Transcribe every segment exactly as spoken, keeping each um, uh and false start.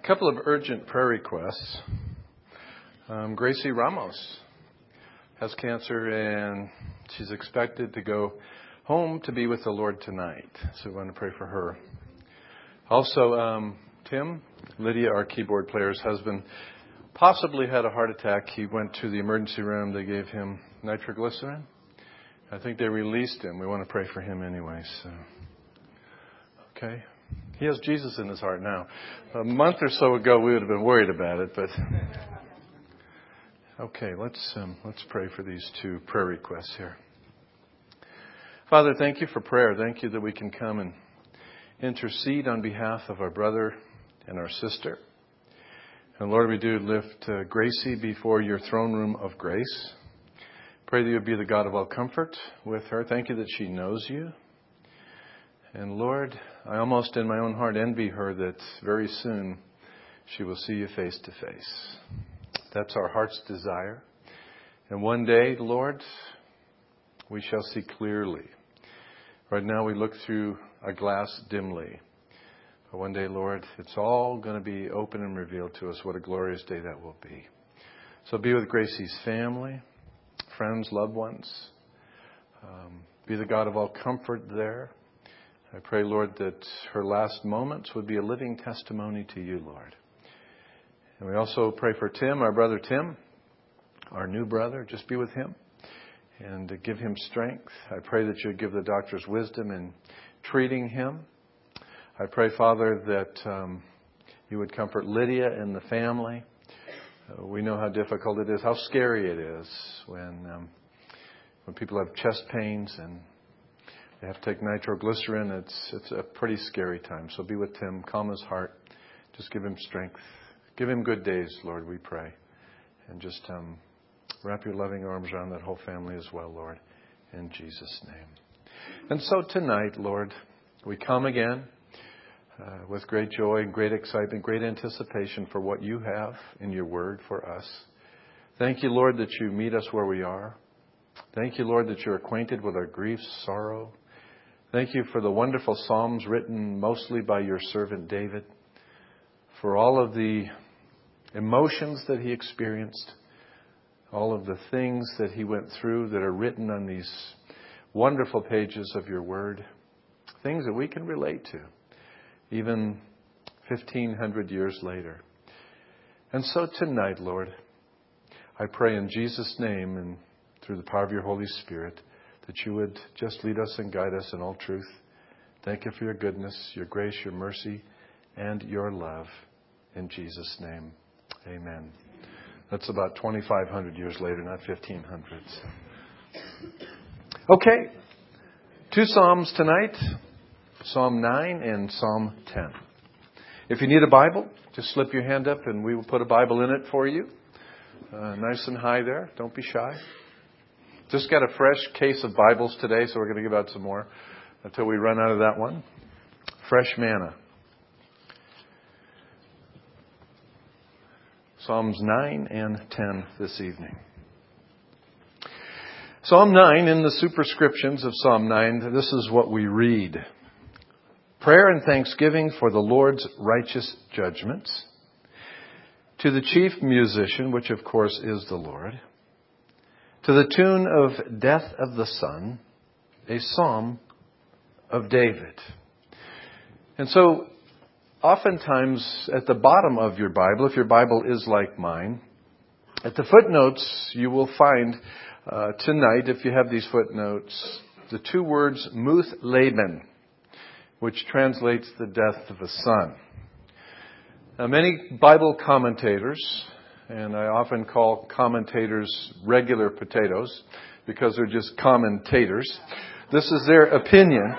A couple of urgent prayer requests. Um, Gracie Ramos has cancer and she's expected to go home to be with the Lord tonight. So we want to pray for her. Also, um, Tim, Lydia, our keyboard player's husband, possibly had a heart attack. He went to the emergency room. They gave him nitroglycerin. I think they released him. We want to pray for him anyway. So, okay. He has Jesus in his heart now. A month or so ago, we would have been worried about it, but okay. Let's um, let's pray for these two prayer requests here. Father, thank you for prayer. Thank you that we can come and intercede on behalf of our brother and our sister. And Lord, we do lift uh, Gracie before your throne room of grace. Pray that you would be the God of all comfort with her. Thank you that she knows you. And Lord, I almost in my own heart envy her that very soon she will see you face to face. That's our heart's desire. And one day, Lord, we shall see clearly. Right now we look through a glass dimly. But one day, Lord, it's all going to be open and revealed to us. What a glorious day that will be. So be with Gracie's family, friends, loved ones. Um, be the God of all comfort there. I pray, Lord, that her last moments would be a living testimony to you, Lord. And we also pray for Tim, our brother Tim, our new brother. Just be with him and give him strength. I pray that you give the doctors wisdom in treating him. I pray, Father, that um, you would comfort Lydia and the family. Uh, we know how difficult it is, how scary it is when um, when people have chest pains and they have to take nitroglycerin. It's it's a pretty scary time. So be with Tim, calm his heart, just give him strength, give him good days, Lord. We pray, and just um, wrap your loving arms around that whole family as well, Lord, in Jesus' name. And so tonight, Lord, we come again. Uh, with great joy and great excitement, great anticipation for what you have in your word for us. Thank you, Lord, that you meet us where we are. Thank you, Lord, that you're acquainted with our grief, sorrow. Thank you for the wonderful Psalms written mostly by your servant David, for all of the emotions that he experienced, all of the things that he went through that are written on these wonderful pages of your word, things that we can relate to. Even fifteen hundred years later. And so tonight, Lord, I pray in Jesus' name and through the power of your Holy Spirit that you would just lead us and guide us in all truth. Thank you for your goodness, your grace, your mercy, and your love. In Jesus' name, amen. That's about twenty-five hundred years later, not fifteen hundred. Okay, two Psalms tonight. Psalm nine and Psalm ten. If you need a Bible, just slip your hand up and we will put a Bible in it for you. Uh, nice and high there. Don't be shy. Just got a fresh case of Bibles today, so we're going to give out some more until we run out of that one. Fresh manna. Psalms nine and ten this evening. Psalm nine, in the superscriptions of Psalm nine, this is what we read. Prayer and thanksgiving for the Lord's righteous judgments. To the chief musician, which of course is the Lord. To the tune of Death of the Son, a psalm of David. And so, oftentimes at the bottom of your Bible, if your Bible is like mine, at the footnotes you will find uh, tonight, if you have these footnotes, the two words Muth Laban, which translates the death of a son. Now, many Bible commentators, and I often call commentators regular potatoes because they're just commentators. This is their opinion.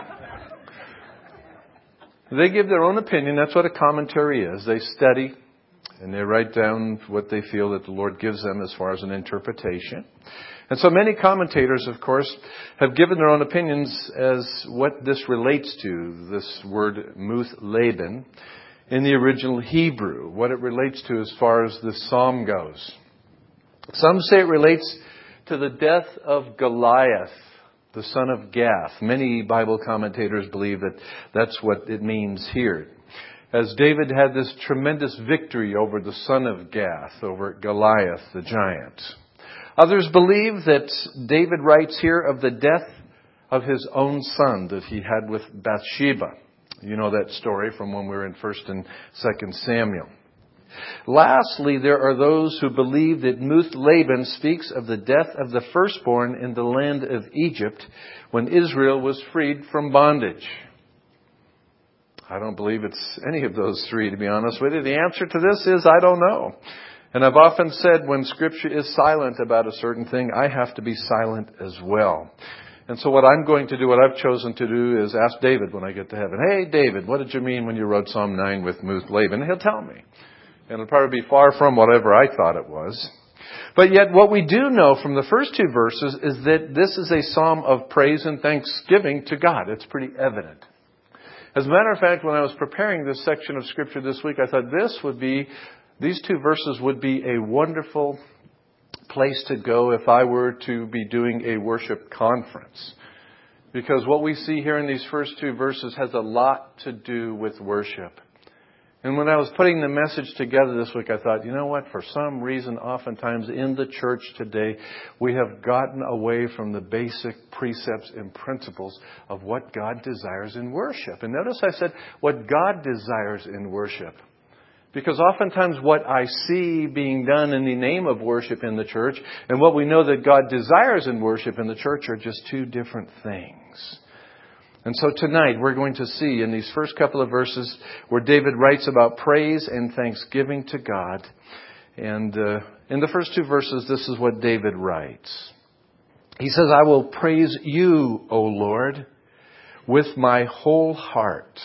They give their own opinion. That's what a commentary is. They study and they write down what they feel that the Lord gives them as far as an interpretation. And so many commentators, of course, have given their own opinions as what this relates to, this word Muth Laban, in the original Hebrew, what it relates to as far as the psalm goes. Some say it relates to the death of Goliath, the son of Gath. Many Bible commentators believe that that's what it means here. as David had this tremendous victory over the son of Gath, over Goliath, the giant. Others believe that David writes here of the death of his own son that he had with Bathsheba. You know that story from when we were in First and Second Samuel. Lastly, there are those who believe that Muth-Laban speaks of the death of the firstborn in the land of Egypt when Israel was freed from bondage. I don't believe it's any of those three, to be honest with you. The answer to this is I don't know. And I've often said when Scripture is silent about a certain thing, I have to be silent as well. And so what I'm going to do, what I've chosen to do, is ask David when I get to heaven, hey, David, what did you mean when you wrote Psalm nine with Muth-Laban? And he'll tell me. And it'll probably be far from whatever I thought it was. But yet what we do know from the first two verses is that this is a psalm of praise and thanksgiving to God. It's pretty evident. As a matter of fact, when I was preparing this section of Scripture this week, I thought this would be, these two verses would be a wonderful place to go if I were to be doing a worship conference. Because what we see here in these first two verses has a lot to do with worship. And when I was putting the message together this week, I thought, you know what? For some reason, oftentimes in the church today, we have gotten away from the basic precepts and principles of what God desires in worship. And notice I said, what God desires in worship. Because oftentimes what I see being done in the name of worship in the church and what we know that God desires in worship in the church are just two different things. And so tonight we're going to see in these first couple of verses where David writes about praise and thanksgiving to God. And uh, in the first two verses, this is what David writes. He says, I will praise you, O Lord, with my whole heart.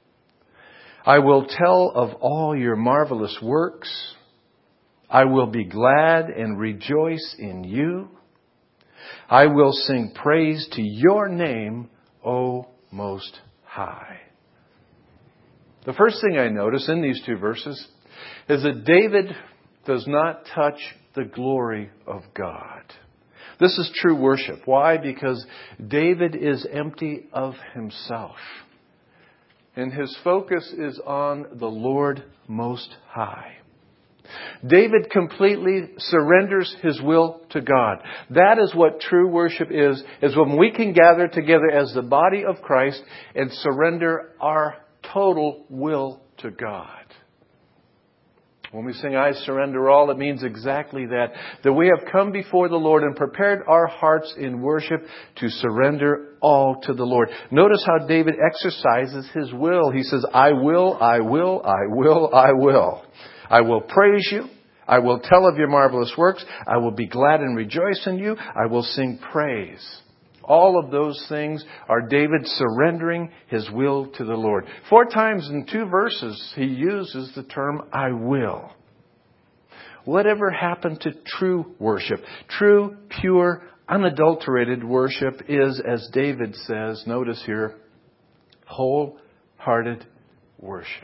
I will tell of all your marvelous works. I will be glad and rejoice in you. I will sing praise to your name, O Most High. The first thing I notice in these two verses is that David does not touch the glory of God. This is true worship. Why? Because David is empty of himself. And his focus is on the Lord Most High. David completely surrenders his will to God. That is what true worship is, is when we can gather together as the body of Christ and surrender our total will to God. When we sing, I surrender all, it means exactly that. That we have come before the Lord and prepared our hearts in worship to surrender all to the Lord. Notice how David exercises his will. He says, I will, I will, I will, I will. I will praise you. I will tell of your marvelous works. I will be glad and rejoice in you. I will sing praise. All of those things are David surrendering his will to the Lord. Four times in two verses, he uses the term, I will. Whatever happened to true worship? True, pure, unadulterated worship is, as David says, notice here, wholehearted worship.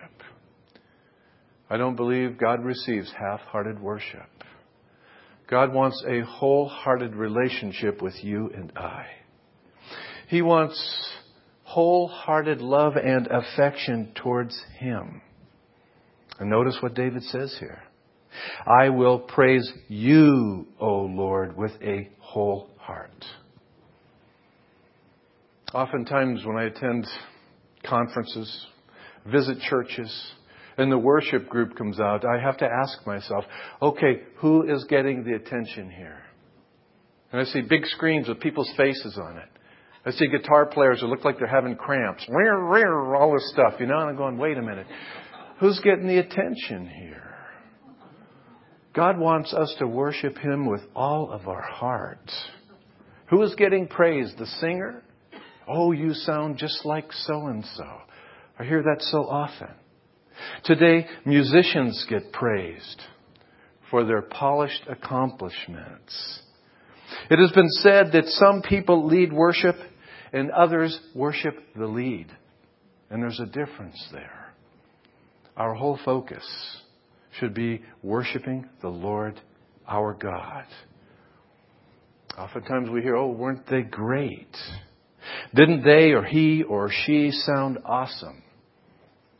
I don't believe God receives half-hearted worship. God wants a wholehearted relationship with you and I. He wants wholehearted love and affection towards Him. And notice what David says here. I will praise you, O Lord, with a whole heart. Oftentimes when I attend conferences, visit churches, and the worship group comes out, I have to ask myself, okay, who is getting the attention here? And I see big screens with people's faces on it. I see guitar players who look like they're having cramps. All this stuff, you know, and I'm going, wait a minute. Who's getting the attention here? God wants us to worship Him with all of our heart. Who is getting praised? The singer? Oh, you sound just like so-and-so. I hear that so often. Today, musicians get praised for their polished accomplishments. It has been said that some people lead worship and others worship the lead. And there's a difference there. Our whole focus should be worshiping the Lord our God. Oftentimes we hear, oh, weren't they great? Didn't they or he or she sound awesome?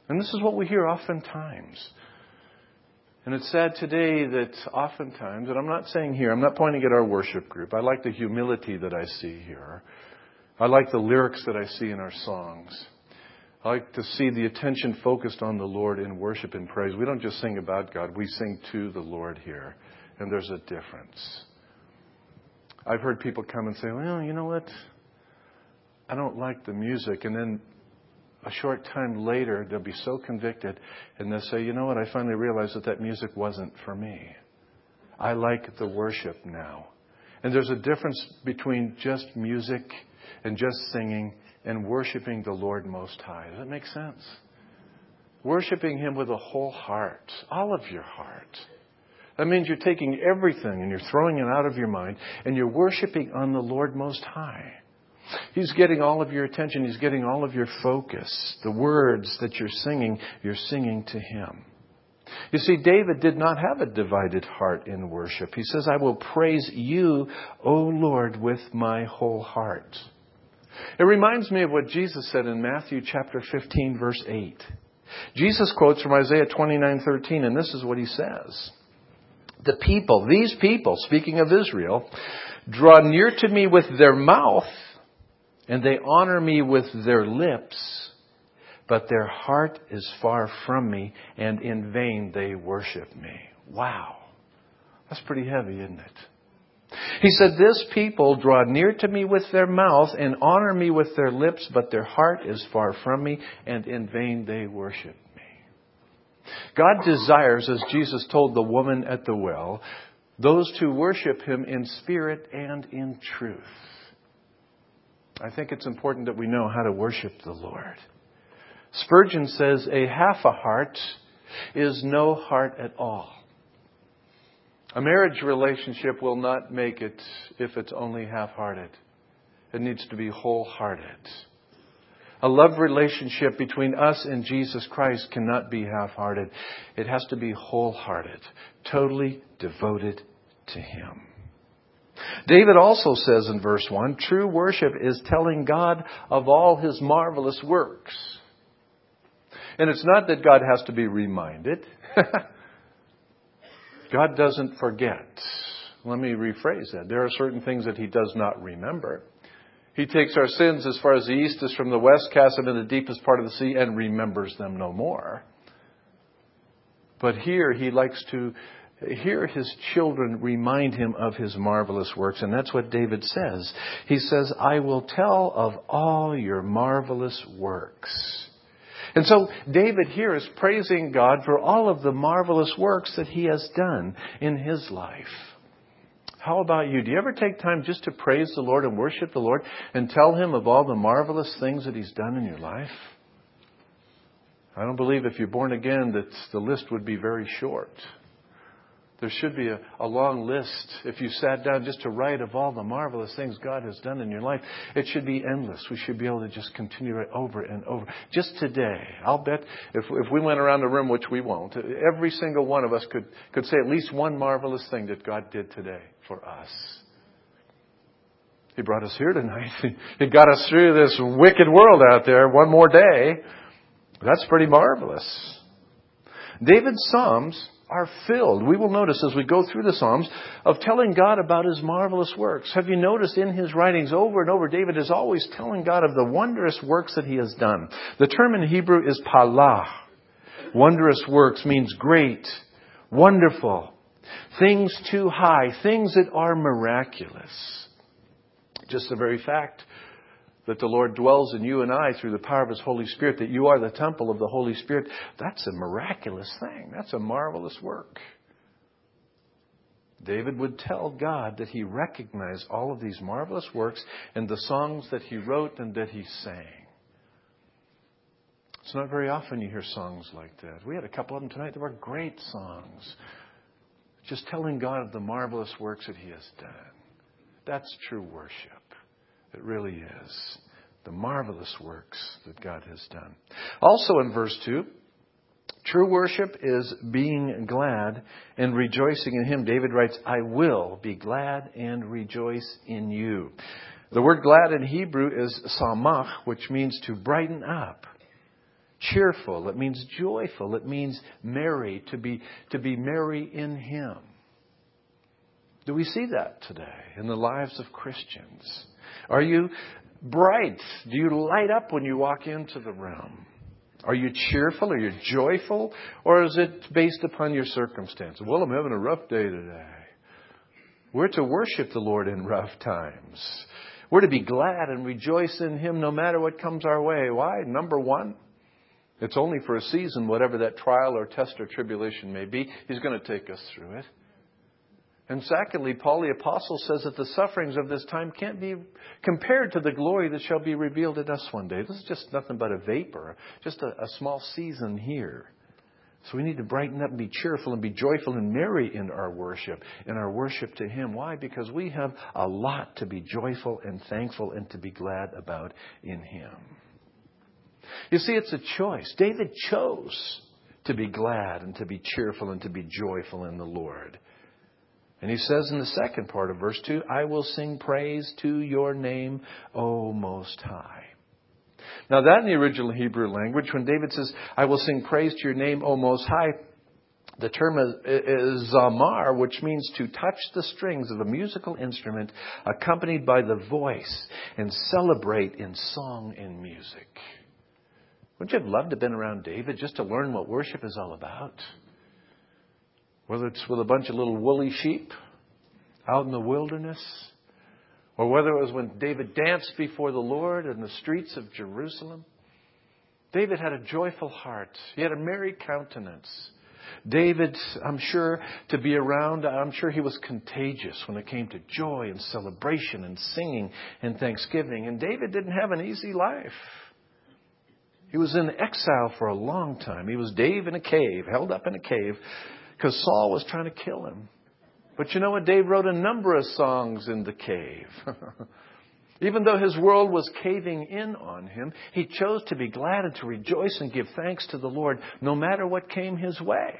And this is what we hear oftentimes. And it's sad today that oftentimes, and I'm not saying here, I'm not pointing at our worship group. I like the humility that I see here. I like the lyrics that I see in our songs. I like to see the attention focused on the Lord in worship and praise. We don't just sing about God. We sing to the Lord here. And there's a difference. I've heard people come and say, well, you know what? I don't like the music. And then a short time later, they'll be so convicted. And they'll say, you know what? I finally realized that that music wasn't for me. I like the worship now. And there's a difference between just music and just singing and worshiping the Lord Most High. Does that make sense? Worshiping Him with a whole heart, all of your heart. That means you're taking everything and you're throwing it out of your mind and you're worshiping on the Lord Most High. He's getting all of your attention. He's getting all of your focus. The words that you're singing, you're singing to Him. You see, David did not have a divided heart in worship. He says, I will praise you, O Lord, with my whole heart. It reminds me of what Jesus said in Matthew chapter fifteen, verse eight. Jesus quotes from Isaiah twenty-nine thirteen, and this is what He says. The people, these people, speaking of Israel, draw near to me with their mouth, and they honor me with their lips, but their heart is far from me, and in vain they worship me. Wow. That's pretty heavy, isn't it? He said, this people draw near to me with their mouth and honor me with their lips, but their heart is far from me, and in vain they worship me. God desires, as Jesus told the woman at the well, those to worship Him in spirit and in truth. I think it's important that we know how to worship the Lord. Spurgeon says, a half a heart is no heart at all. A marriage relationship will not make it if it's only half-hearted. It needs to be wholehearted. A love relationship between us and Jesus Christ cannot be half-hearted. It has to be wholehearted, totally devoted to Him. David also says in verse one, true worship is telling God of all His marvelous works. And it's not that God has to be reminded. God doesn't forget. Let me rephrase that. There are certain things that He does not remember. He takes our sins as far as the east is from the west, casts them in the deepest part of the sea, and remembers them no more. But here He likes to hear His children remind Him of His marvelous works. And that's what David says. He says, I will tell of all your marvelous works. And so David here is praising God for all of the marvelous works that He has done in his life. How about you? Do you ever take time just to praise the Lord and worship the Lord and tell Him of all the marvelous things that He's done in your life? I don't believe if you're born again that the list would be very short. There should be a, a long list. If you sat down just to write of all the marvelous things God has done in your life, it should be endless. We should be able to just continue it over and over. Just today, I'll bet if, if we went around the room, which we won't, every single one of us could, could say at least one marvelous thing that God did today for us. He brought us here tonight. He got us through this wicked world out there one more day. That's pretty marvelous. David's Psalms are filled, we will notice as we go through the Psalms, of telling God about His marvelous works. Have you noticed in his writings over and over, David is always telling God of the wondrous works that He has done. The term in Hebrew is palah. Wondrous works means great, wonderful, things too high, things that are miraculous. Just the very fact that the Lord dwells in you and I through the power of His Holy Spirit, that you are the temple of the Holy Spirit, that's a miraculous thing. That's a marvelous work. David would tell God that he recognized all of these marvelous works in the songs that he wrote and that he sang. It's not very often you hear songs like that. We had a couple of them tonight that were great songs. Just telling God of the marvelous works that He has done. That's true worship. It really is. The marvelous works that God has done. Also in verse two, true worship is being glad and rejoicing in Him. David writes, I will be glad and rejoice in you. The word glad in Hebrew is samach, which means to brighten up. cheerful. It means joyful. It means merry, to be, to be merry in Him. Do we see that today in the lives of Christians? Are you bright? Do you light up when you walk into the room? Are you cheerful? Are you joyful? Or is it based upon your circumstances? Well, I'm having a rough day today. We're to worship the Lord in rough times. We're to be glad and rejoice in Him no matter what comes our way. Why? Number one, it's only for a season, whatever that trial or test or tribulation may be. He's going to take us through it. And secondly, Paul the Apostle says that the sufferings of this time can't be compared to the glory that shall be revealed in us one day. This is just nothing but a vapor, just a, a small season here. So we need to brighten up and be cheerful and be joyful and merry in our worship, in our worship to Him. Why? Because we have a lot to be joyful and thankful and to be glad about in Him. You see, it's a choice. David chose to be glad and to be cheerful and to be joyful in the Lord. And he says in the second part of verse two, I will sing praise to your name, O Most High. Now that in the original Hebrew language, when David says, I will sing praise to your name, O Most High, the term is, is zamar, which means to touch the strings of a musical instrument accompanied by the voice and celebrate in song and music. Wouldn't you have loved to have been around David just to learn what worship is all about? Whether it's with a bunch of little woolly sheep out in the wilderness, or whether it was when David danced before the Lord in the streets of Jerusalem. David had a joyful heart. He had a merry countenance. David, I'm sure, to be around, I'm sure he was contagious when it came to joy and celebration and singing and thanksgiving. And David didn't have an easy life. He was in exile for a long time. He was Dave in a cave, held up in a cave, because Saul was trying to kill him. But you know what? Dave wrote a number of songs in the cave. Even though his world was caving in on him, he chose to be glad and to rejoice and give thanks to the Lord no matter what came his way.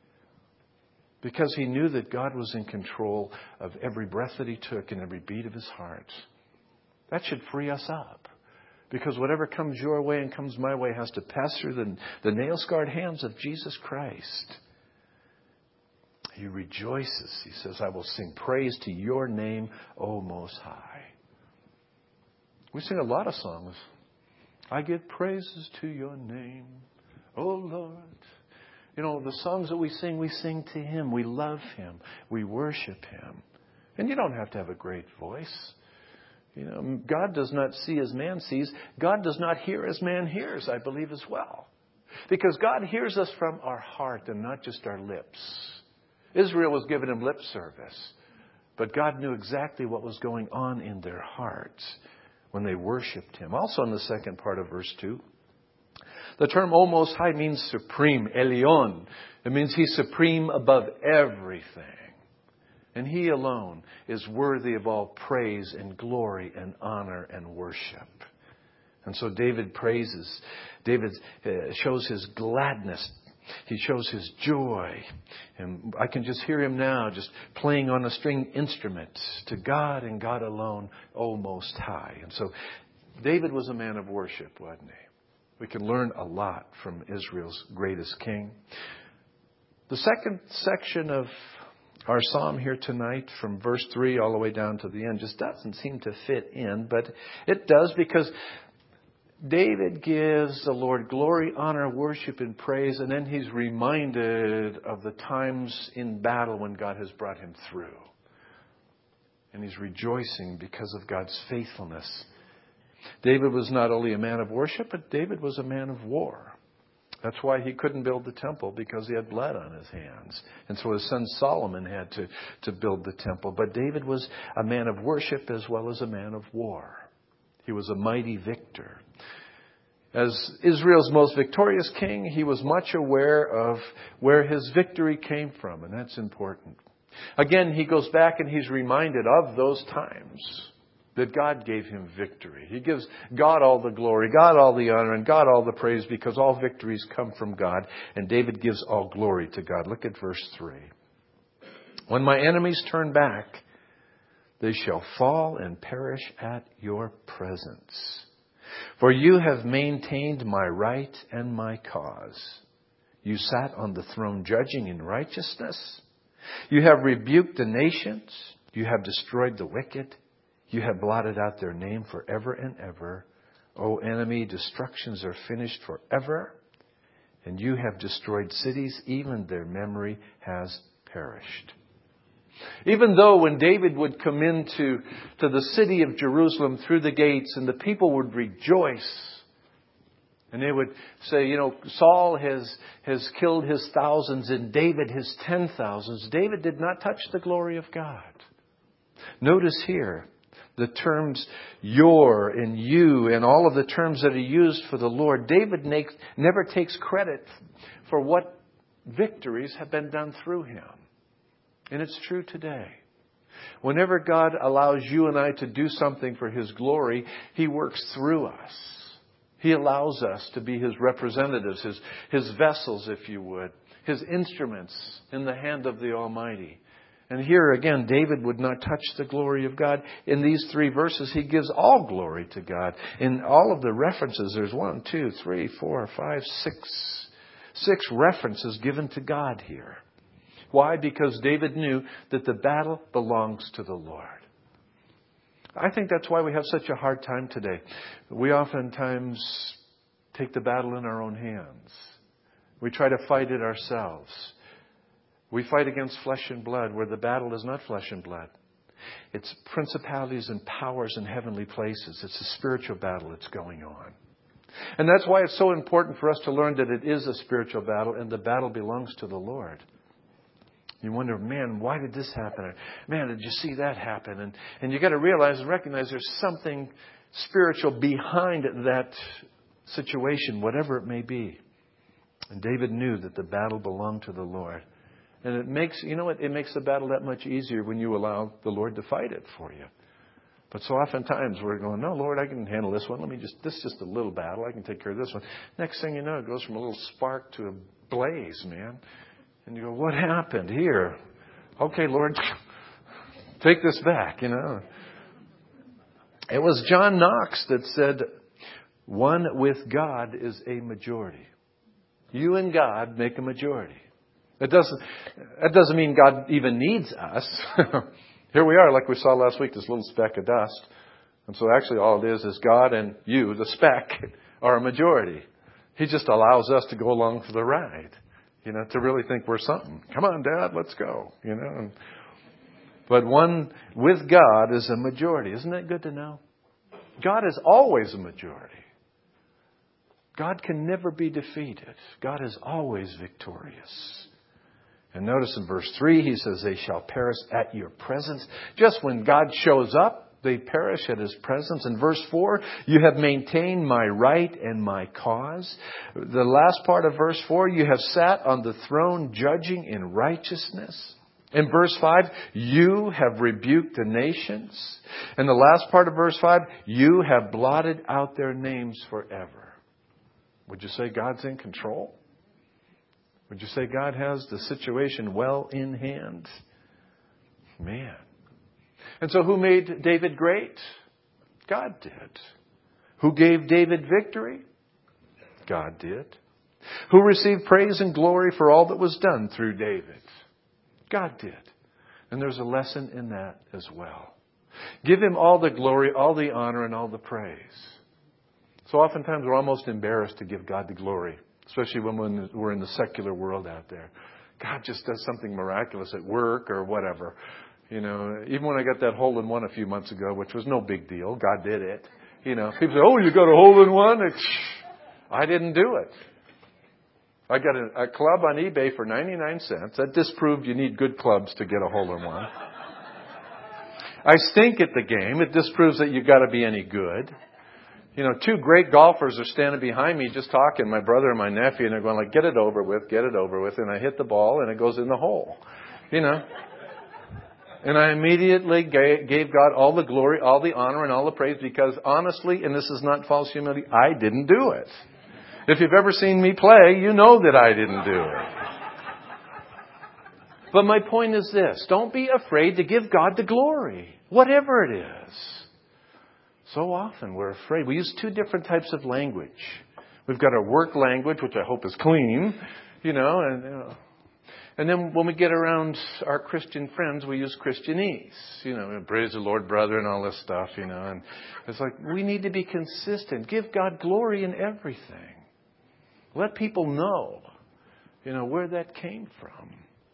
Because he knew that God was in control of every breath that he took and every beat of his heart. That should free us up. Because whatever comes your way and comes my way has to pass through the, the nail-scarred hands of Jesus Christ. He rejoices. He says, I will sing praise to your name, O Most High. We sing a lot of songs. I give praises to your name, O Lord. You know, the songs that we sing, we sing to Him. We love Him. We worship Him. And you don't have to have a great voice. You know, God does not see as man sees. God does not hear as man hears, I believe as well. Because God hears us from our heart and not just our lips. Israel was giving Him lip service. But God knew exactly what was going on in their hearts when they worshipped Him. Also in the second part of verse two, the term O Most High means supreme, Elion. It means He's supreme above everything. And He alone is worthy of all praise and glory and honor and worship. And so David praises, David uh, shows his gladness. He shows his joy. And I can just hear him now just playing on a string instrument to God and God alone, O Most High. And so David was a man of worship, wasn't he? We can learn a lot from Israel's greatest king. The second section of our psalm here tonight, from verse three all the way down to the end, just doesn't seem to fit in. But it does, because David gives the Lord glory, honor, worship, and praise, and then he's reminded of the times in battle when God has brought him through. And he's rejoicing because of God's faithfulness. David was not only a man of worship, but David was a man of war. That's why he couldn't build the temple, because he had blood on his hands. And so his son Solomon had to, to build the temple. But David was a man of worship as well as a man of war. He was a mighty victor. As Israel's most victorious king, he was much aware of where his victory came from, and that's important. Again, he goes back and he's reminded of those times that God gave him victory. He gives God all the glory, God all the honor, and God all the praise, because all victories come from God, and David gives all glory to God. Look at verse three. When my enemies turn back, they shall fall and perish at your presence. For you have maintained my right and my cause. You sat on the throne judging in righteousness. You have rebuked the nations. You have destroyed the wicked. You have blotted out their name forever and ever. O enemy, destructions are finished forever. And you have destroyed cities, even their memory has perished. Even though when David would come into to the city of Jerusalem through the gates and the people would rejoice, and they would say, you know, Saul has, has killed his thousands and David his ten thousands, David did not touch the glory of God. Notice here the terms your and you and all of the terms that are used for the Lord. David makes, never takes credit for what victories have been done through him. And it's true today. Whenever God allows you and I to do something for His glory, He works through us. He allows us to be His representatives, His, His vessels, if you would, His instruments in the hand of the Almighty. And here again, David would not touch the glory of God. In these three verses, he gives all glory to God. In all of the references, there's one, two, three, four, five, six, six references given to God here. Why? Because David knew that the battle belongs to the Lord. I think that's why we have such a hard time today. We oftentimes take the battle in our own hands. We try to fight it ourselves. We fight against flesh and blood, where the battle is not flesh and blood. It's principalities and powers in heavenly places. It's a spiritual battle that's going on. And that's why it's so important for us to learn that it is a spiritual battle and the battle belongs to the Lord. You wonder, man, why did this happen? Or, man, did you see that happen? And, and you got to realize and recognize there's something spiritual behind that situation, whatever it may be. And David knew that the battle belonged to the Lord. And it makes, you know what, it makes the battle that much easier when you allow the Lord to fight it for you. But so oftentimes we're going, no, Lord, I can handle this one. Let me just, this is just a little battle. I can take care of this one. Next thing you know, it goes from a little spark to a blaze, man. And you go, what happened here? Okay, Lord, take this back, you know. It was John Knox that said, one with God is a majority. You and God make a majority. It doesn't, that doesn't mean God even needs us. Here we are, like we saw last week, this little speck of dust. And so actually all it is is God and you, the speck, are a majority. He just allows us to go along for the ride. You know, to really think we're something. Come on, Dad, let's go. You know. And, but one with God is a majority. Isn't that good to know? God is always a majority. God can never be defeated. God is always victorious. And notice in verse three, he says, they shall perish at your presence. Just when God shows up, they perish at His presence. In verse four, you have maintained my right and my cause. The last part of verse four, you have sat on the throne judging in righteousness. In verse five, you have rebuked the nations. And the last part of verse five, you have blotted out their names forever. Would you say God's in control? Would you say God has the situation well in hand? Man. And so who made David great? God did. Who gave David victory? God did. Who received praise and glory for all that was done through David? God did. And there's a lesson in that as well. Give Him all the glory, all the honor, and all the praise. So oftentimes we're almost embarrassed to give God the glory, especially when we're in the secular world out there. God just does something miraculous at work or whatever. You know, even when I got that hole in one a few months ago, which was no big deal, God did it. You know, people say, oh, you got a hole in one? It's, I didn't do it. I got a, a club on eBay for ninety-nine cents. That disproved you need good clubs to get a hole in one. I stink at the game. It disproves that you've got to be any good. You know, two great golfers are standing behind me just talking, my brother and my nephew, and they're going like, get it over with, get it over with. And I hit the ball and it goes in the hole. You know. And I immediately gave God all the glory, all the honor, and all the praise because honestly, and this is not false humility, I didn't do it. If you've ever seen me play, you know that I didn't do it. But my point is this. Don't be afraid to give God the glory, whatever it is. So often we're afraid. We use two different types of language. We've got our work language, which I hope is clean, you know, and you know, and then when we get around our Christian friends, we use Christianese, you know, praise the Lord, brother, and all this stuff, you know. And it's like we need to be consistent. Give God glory in everything. Let people know, you know, where that came from.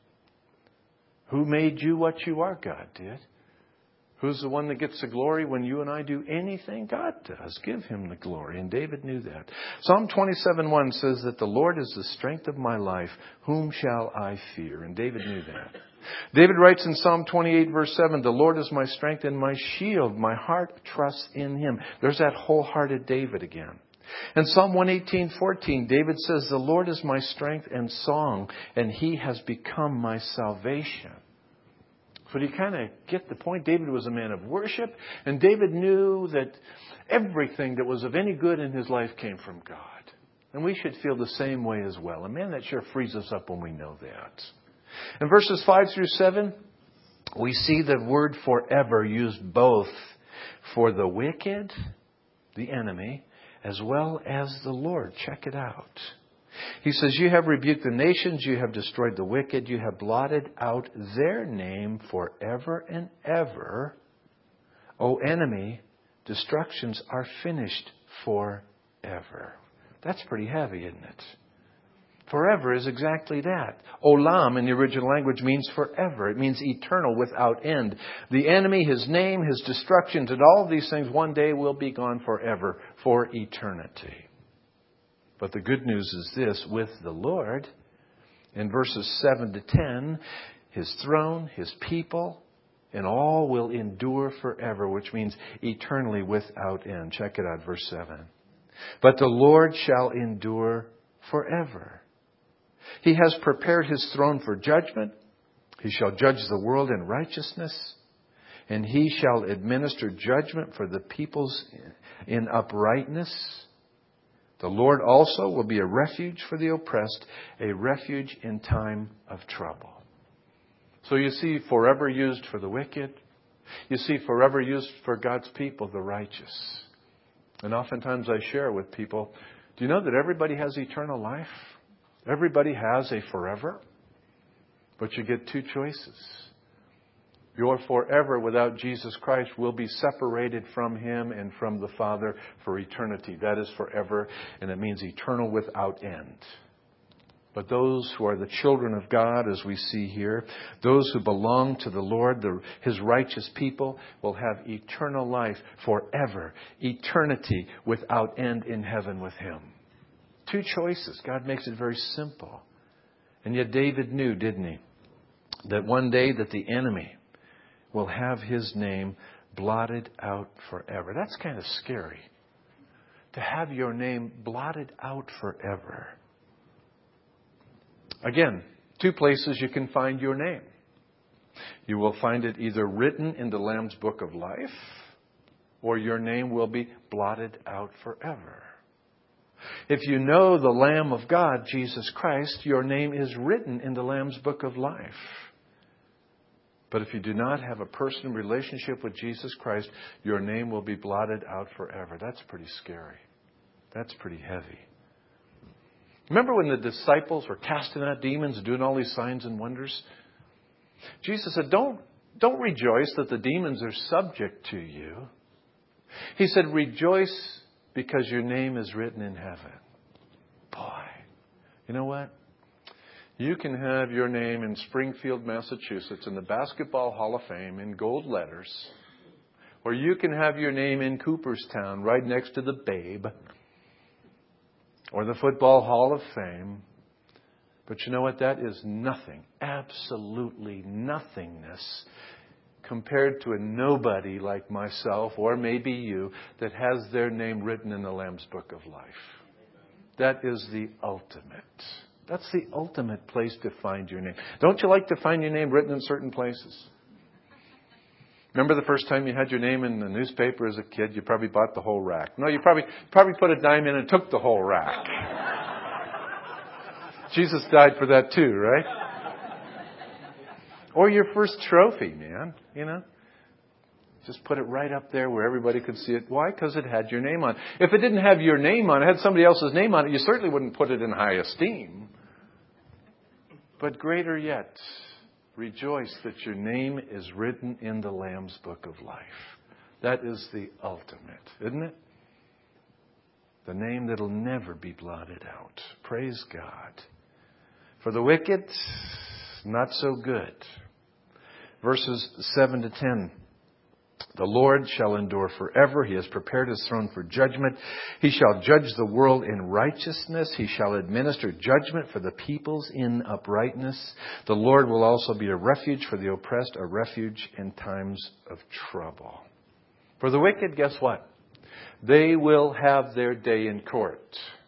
Who made you what you are? God did. Who's the one that gets the glory when you and I do anything? God does. Give Him the glory. And David knew that. Psalm twenty-seven one says that the Lord is the strength of my life. Whom shall I fear? And David knew that. David writes in Psalm twenty-eight verse seven, the Lord is my strength and my shield. My heart trusts in Him. There's that wholehearted David again. In Psalm one eighteen fourteen, David says, the Lord is my strength and song, and He has become my salvation. So you kind of get the point. David was a man of worship, and David knew that everything that was of any good in his life came from God. And we should feel the same way as well. And man, that sure frees us up when we know that. In verses five through seven, we see the word forever used both for the wicked, the enemy, as well as the Lord. Check it out. He says, you have rebuked the nations, you have destroyed the wicked, you have blotted out their name forever and ever. O enemy, destructions are finished forever. That's pretty heavy, isn't it? Forever is exactly that. Olam in the original language means forever. It means eternal, without end. The enemy, his name, his destructions, and all of these things one day will be gone forever, for eternity. But the good news is this, with the Lord, in verses seven to ten, His throne, His people, and all will endure forever, which means eternally without end. Check it out, verse seven. But the Lord shall endure forever. He has prepared His throne for judgment. He shall judge the world in righteousness, and He shall administer judgment for the peoples in uprightness. The Lord also will be a refuge for the oppressed, a refuge in time of trouble. So you see forever used for the wicked. You see forever used for God's people, the righteous. And oftentimes I share with people, do you know that everybody has eternal life? Everybody has a forever. But you get two choices. Your forever without Jesus Christ will be separated from Him and from the Father for eternity. That is forever, and it means eternal without end. But those who are the children of God, as we see here, those who belong to the Lord, the, His righteous people, will have eternal life forever, eternity without end in heaven with Him. Two choices. God makes it very simple. And yet David knew, didn't he, that one day that the enemy will have his name blotted out forever. That's kind of scary. To have your name blotted out forever. Again, two places you can find your name. You will find it either written in the Lamb's Book of Life, or your name will be blotted out forever. If you know the Lamb of God, Jesus Christ, your name is written in the Lamb's Book of Life. But if you do not have a personal relationship with Jesus Christ, your name will be blotted out forever. That's pretty scary. That's pretty heavy. Remember when the disciples were casting out demons and doing all these signs and wonders? Jesus said, don't, don't rejoice that the demons are subject to you. He said, rejoice because your name is written in heaven. Boy, you know what? You can have your name in Springfield, Massachusetts, in the Basketball Hall of Fame in gold letters. Or you can have your name in Cooperstown, right next to the Babe. Or the Football Hall of Fame. But you know what? That is nothing. Absolutely nothingness compared to a nobody like myself, or maybe you, that has their name written in the Lamb's Book of Life. That is the ultimate. That's the ultimate place to find your name. Don't you like to find your name written in certain places? Remember the first time you had your name in the newspaper as a kid? You probably bought the whole rack. No, you probably probably put a dime in and took the whole rack. Jesus died for that too, right? Or your first trophy, man. You know, Just put it right up there where everybody could see it. Why? Because it had your name on it. If it didn't have your name on it, it had somebody else's name on it, you certainly wouldn't put it in high esteem. But greater yet, rejoice that your name is written in the Lamb's Book of Life. That is the ultimate, isn't it? The name that'll never be blotted out. Praise God. For the wicked, not so good. Verses seven to ten. The Lord shall endure forever. He has prepared His throne for judgment. He shall judge the world in righteousness. He shall administer judgment for the peoples in uprightness. The Lord will also be a refuge for the oppressed, a refuge in times of trouble. For the wicked, guess what? They will have their day in court.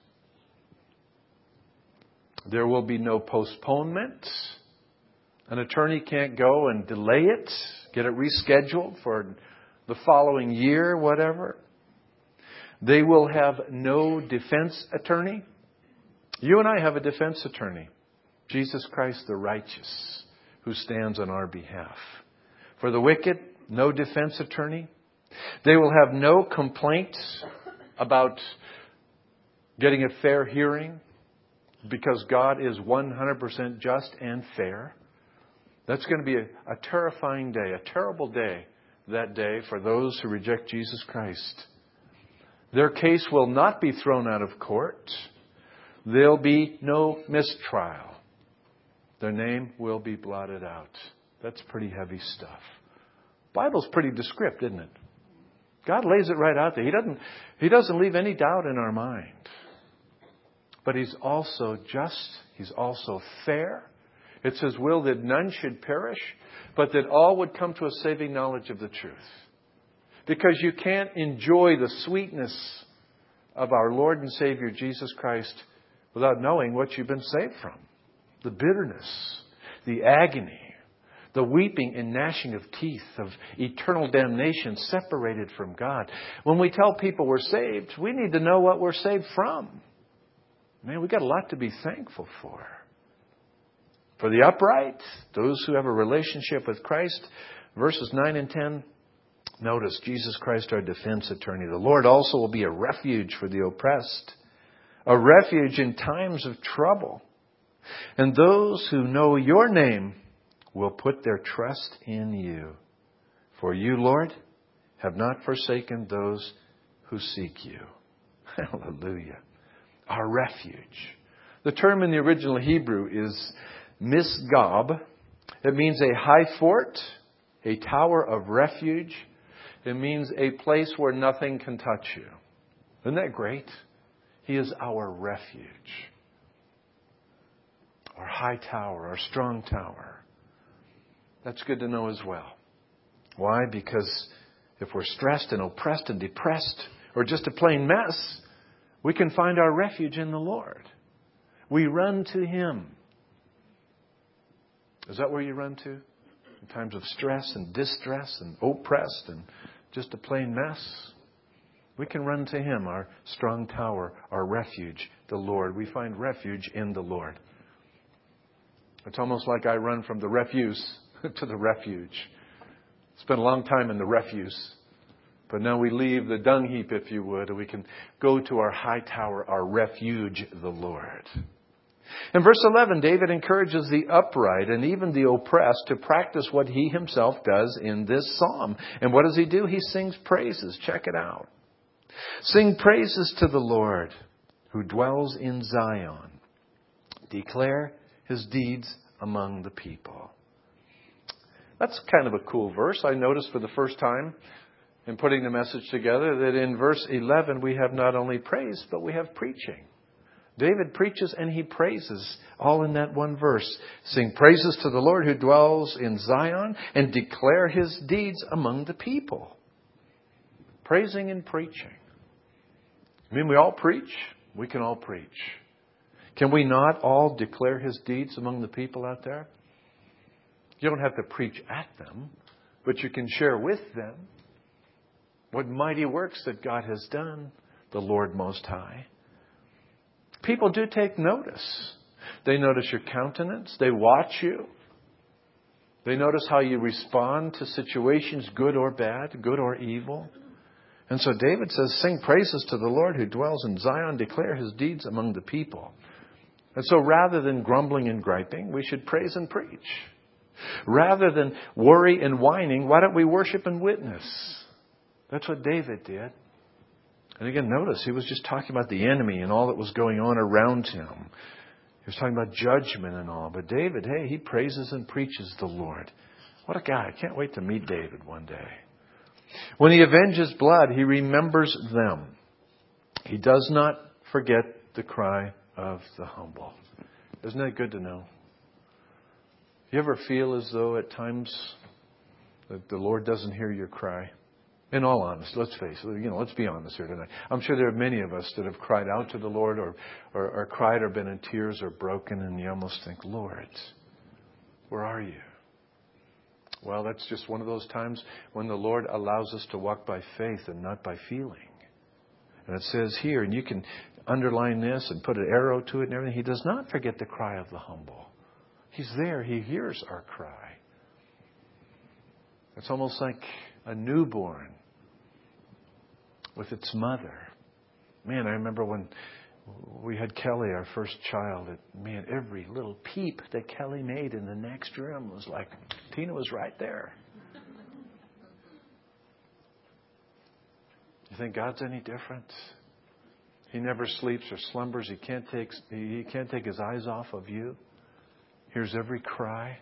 There will be no postponement. An attorney can't go and delay it, get it rescheduled for the following year, whatever. They will have no defense attorney. You and I have a defense attorney, Jesus Christ the righteous, who stands on our behalf. For the wicked, no defense attorney. They will have no complaint about getting a fair hearing because God is one hundred percent just and fair. That's going to be a, a terrifying day, a terrible day that day for those who reject Jesus Christ. Their case will not be thrown out of court. There'll be no mistrial. Their name will be blotted out. That's pretty heavy stuff. Bible's pretty descriptive, isn't it? God lays it right out there. He doesn't, He doesn't leave any doubt in our mind. But He's also just. He's also fair. It's His will that none should perish, but that all would come to a saving knowledge of the truth. Because you can't enjoy the sweetness of our Lord and Savior Jesus Christ without knowing what you've been saved from. The bitterness, the agony, the weeping and gnashing of teeth of eternal damnation separated from God. When we tell people we're saved, we need to know what we're saved from. Man, we've got a lot to be thankful for. For the upright, those who have a relationship with Christ, verses nine and ten, notice Jesus Christ, our defense attorney. The Lord also will be a refuge for the oppressed, a refuge in times of trouble. And those who know your name will put their trust in you. For you, Lord, have not forsaken those who seek you. Hallelujah. Our refuge. The term in the original Hebrew is misgab. It means a high fort, a tower of refuge. It means a place where nothing can touch you. Isn't that great? He is our refuge. Our high tower, our strong tower. That's good to know as well. Why? Because if we're stressed and oppressed and depressed or just a plain mess, we can find our refuge in the Lord. We run to Him. Is that where you run to? In times of stress and distress and oppressed and just a plain mess? We can run to Him, our strong tower, our refuge, the Lord. We find refuge in the Lord. It's almost like I run from the refuse to the refuge. Spent a long time in the refuse. But now we leave the dung heap, if you would, and we can go to our high tower, our refuge, the Lord. In verse eleven, David encourages the upright and even the oppressed to practice what he himself does in this psalm. And what does he do? He sings praises. Check it out. Sing praises to the Lord who dwells in Zion. Declare His deeds among the people. That's kind of a cool verse. I noticed for the first time in putting the message together that in verse eleven we have not only praise, but we have preaching. David preaches and he praises all in that one verse. Sing praises to the Lord who dwells in Zion and declare His deeds among the people. Praising and preaching. I mean, we all preach. We can all preach. Can we not all declare His deeds among the people out there? You don't have to preach at them, but you can share with them what mighty works that God has done, the Lord Most High. People do take notice. They notice your countenance. They watch you. They notice how you respond to situations, good or bad, good or evil. And so David says, sing praises to the Lord who dwells in Zion, declare his deeds among the people. And so rather than grumbling and griping, we should praise and preach. Rather than worry and whining, why don't we worship and witness? That's what David did. And again, notice, he was just talking about the enemy and all that was going on around him. He was talking about judgment and all. But David, hey, he praises and preaches the Lord. What a guy. I can't wait to meet David one day. When he avenges blood, he remembers them. He does not forget the cry of the humble. Isn't that good to know? You ever feel as though at times that the Lord doesn't hear your cry? In all honesty, let's face it, you know, let's be honest here tonight. I'm sure there are many of us that have cried out to the Lord or, or, or cried or been in tears or broken, and you almost think, Lord, where are you? Well, that's just one of those times when the Lord allows us to walk by faith and not by feeling. And it says here, and you can underline this and put an arrow to it and everything, He does not forget the cry of the humble. He's there. He hears our cry. It's almost like a newborn with its mother. Man, I remember when we had Kelly, our first child. It, man, every little peep that Kelly made in the next room was like, Tina was right there. You think God's any different? He never sleeps or slumbers. He can't take, he can't take His eyes off of you. Hears every cry.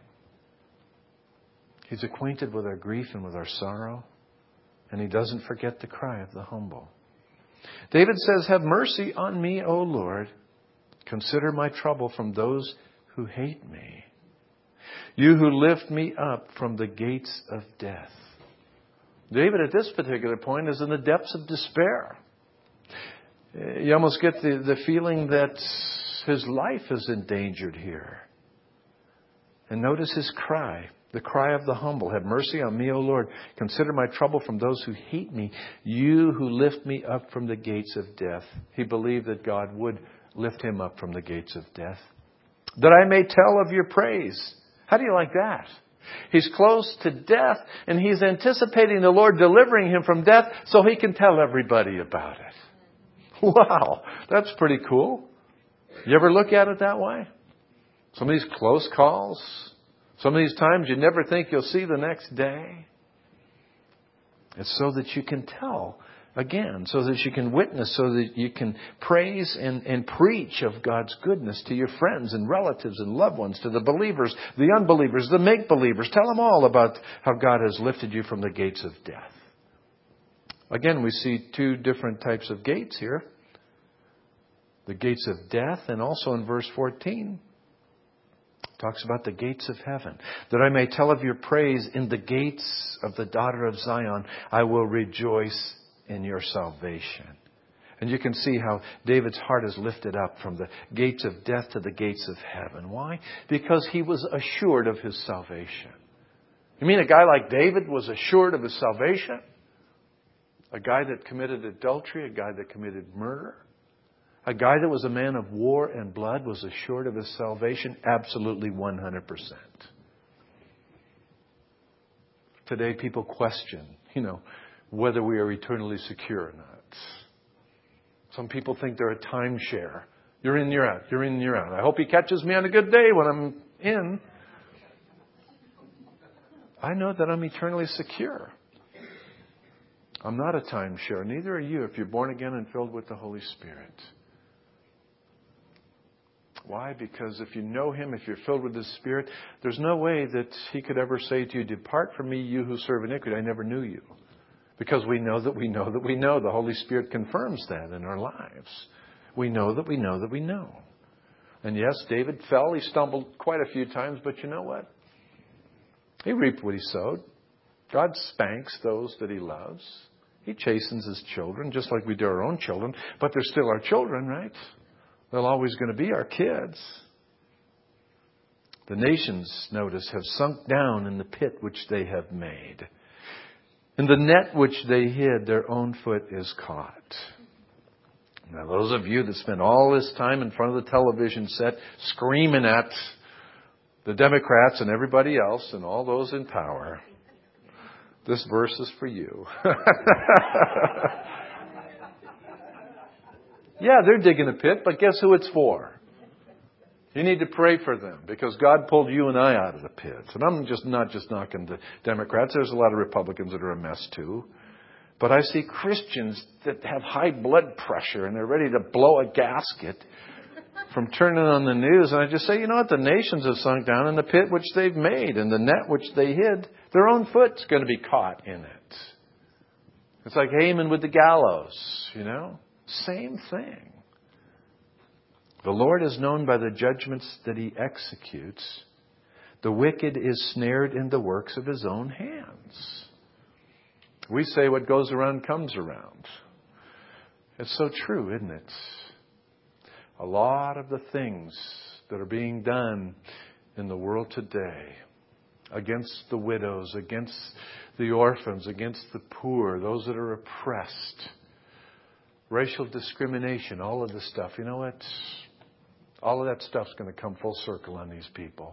He's acquainted with our grief and with our sorrow. And He doesn't forget the cry of the humble. David says, have mercy on me, O Lord. Consider my trouble from those who hate me. You who lift me up from the gates of death. David at this particular point is in the depths of despair. You almost get the, the feeling that his life is endangered here. And notice his cry. The cry of the humble. Have mercy on me, O Lord. Consider my trouble from those who hate me. You who lift me up from the gates of death. He believed that God would lift him up from the gates of death. That I may tell of your praise. How do you like that? He's close to death and he's anticipating the Lord delivering him from death so he can tell everybody about it. Wow, that's pretty cool. You ever look at it that way? Some of these close calls. Some of these times you never think you'll see the next day. It's so that you can tell again, so that you can witness, so that you can praise and, and preach of God's goodness to your friends and relatives and loved ones, to the believers, the unbelievers, the make-believers. Tell them all about how God has lifted you from the gates of death. Again, we see two different types of gates here. The gates of death, and also in verse fourteen, talks about the gates of heaven. That I may tell of your praise in the gates of the daughter of Zion. I will rejoice in your salvation. And you can see how David's heart is lifted up from the gates of death to the gates of heaven. Why? Because he was assured of his salvation. You mean a guy like David was assured of his salvation? A guy that committed adultery, a guy that committed murder? A guy that was a man of war and blood was assured of his salvation? Absolutely one hundred percent. Today people question, you know, whether we are eternally secure or not. Some people think they're a timeshare. You're in, you're out. You're in, you're out. I hope He catches me on a good day when I'm in. I know that I'm eternally secure. I'm not a timeshare. Neither are you if you're born again and filled with the Holy Spirit. Why? Because if you know Him, if you're filled with His Spirit, there's no way that He could ever say to you, depart from me, you who serve iniquity. I never knew you. Because we know that we know that we know. The Holy Spirit confirms that in our lives. We know that we know that we know. And yes, David fell. He stumbled quite a few times. But you know what? He reaped what he sowed. God spanks those that He loves. He chastens His children, just like we do our own children. But they're still our children, right? They're always going to be our kids. The nations, notice, have sunk down in the pit which they have made. In the net which they hid, their own foot is caught. Now, those of you that spend all this time in front of the television set screaming at the Democrats and everybody else and all those in power, this verse is for you. Yeah, they're digging a pit, but guess who it's for? You need to pray for them because God pulled you and I out of the pit. And I'm just not just knocking the Democrats. There's a lot of Republicans that are a mess too. But I see Christians that have high blood pressure and they're ready to blow a gasket from turning on the news. And I just say, you know what? The nations have sunk down in the pit which they've made, and the net which they hid, their own foot's going to be caught in it. It's like Haman with the gallows, you know? Same thing. The Lord is known by the judgments that He executes. The wicked is snared in the works of his own hands. We say what goes around comes around. It's so true, isn't it? A lot of the things that are being done in the world today against the widows, against the orphans, against the poor, those that are oppressed, racial discrimination, all of this stuff. You know what? All of that stuff's going to come full circle on these people.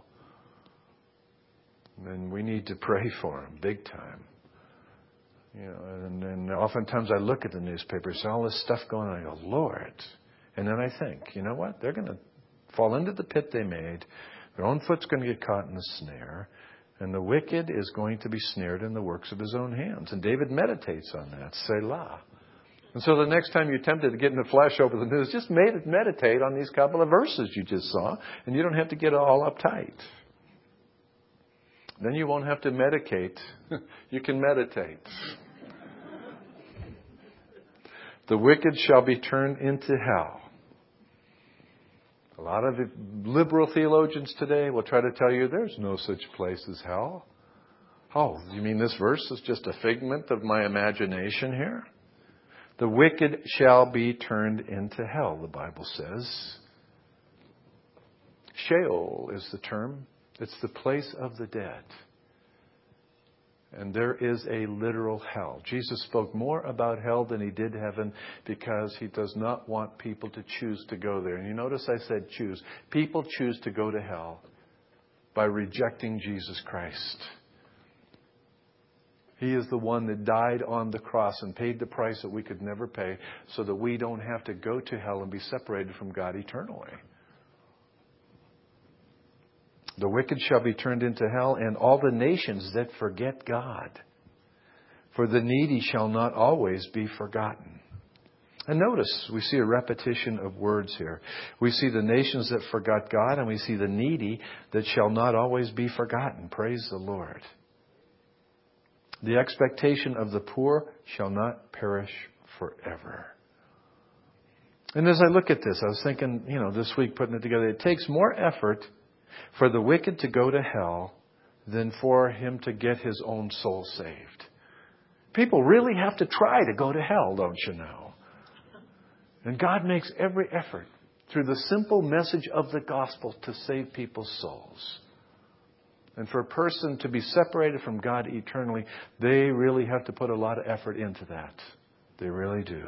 And we need to pray for them big time. You know, and, and oftentimes I look at the newspaper, see all this stuff going on, and I go, Lord. And then I think, you know what? They're going to fall into the pit they made. Their own foot's going to get caught in the snare. And the wicked is going to be snared in the works of his own hands. And David meditates on that. Selah. And so the next time you're tempted to get in the flesh over the news, just meditate on these couple of verses you just saw. And you don't have to get all uptight. Then you won't have to medicate. You can meditate. The wicked shall be turned into hell. A lot of liberal theologians today will try to tell you there's no such place as hell. Oh, you mean this verse is just a figment of my imagination here? The wicked shall be turned into hell, the Bible says. Sheol is the term. It's the place of the dead. And there is a literal hell. Jesus spoke more about hell than He did heaven because He does not want people to choose to go there. And you notice I said choose. People choose to go to hell by rejecting Jesus Christ. He is the one that died on the cross and paid the price that we could never pay so that we don't have to go to hell and be separated from God eternally. The wicked shall be turned into hell, and all the nations that forget God. For the needy shall not always be forgotten. And notice, we see a repetition of words here. We see the nations that forgot God, and we see the needy that shall not always be forgotten. Praise the Lord. The expectation of the poor shall not perish forever. And as I look at this, I was thinking, you know, this week putting it together, it takes more effort for the wicked to go to hell than for him to get his own soul saved. People really have to try to go to hell, don't you know? And God makes every effort through the simple message of the gospel to save people's souls. And for a person to be separated from God eternally, they really have to put a lot of effort into that. They really do.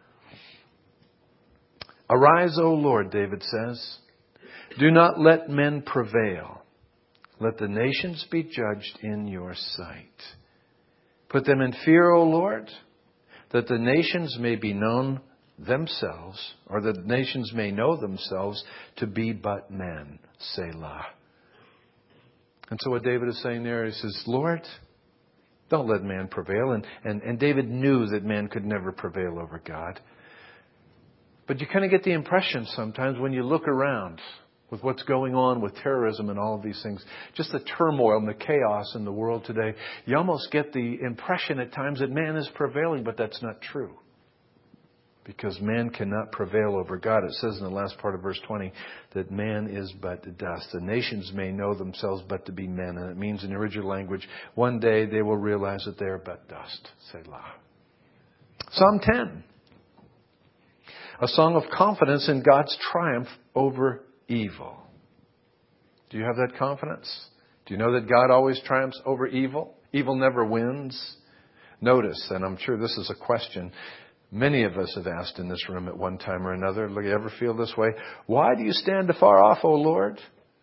Arise, O Lord, David says. Do not let men prevail. Let the nations be judged in your sight. Put them in fear, O Lord, that the nations may be known themselves, or the nations may know themselves to be but men. Selah. And so what David is saying there, he says, Lord, don't let man prevail. And, and, and David knew that man could never prevail over God. But you kind of get the impression sometimes when you look around with what's going on with terrorism and all of these things, just the turmoil and the chaos in the world today, you almost get the impression at times that man is prevailing, but that's not true. Because man cannot prevail over God. It says in the last part of verse twenty that man is but dust. The nations may know themselves but to be men. And it means in the original language, one day they will realize that they are but dust. Selah. Psalm ten. A song of confidence in God's triumph over evil. Do you have that confidence? Do you know that God always triumphs over evil? Evil never wins. Notice, and I'm sure this is a question many of us have asked in this room at one time or another. Do you ever feel this way? Why do you stand afar off, O Lord?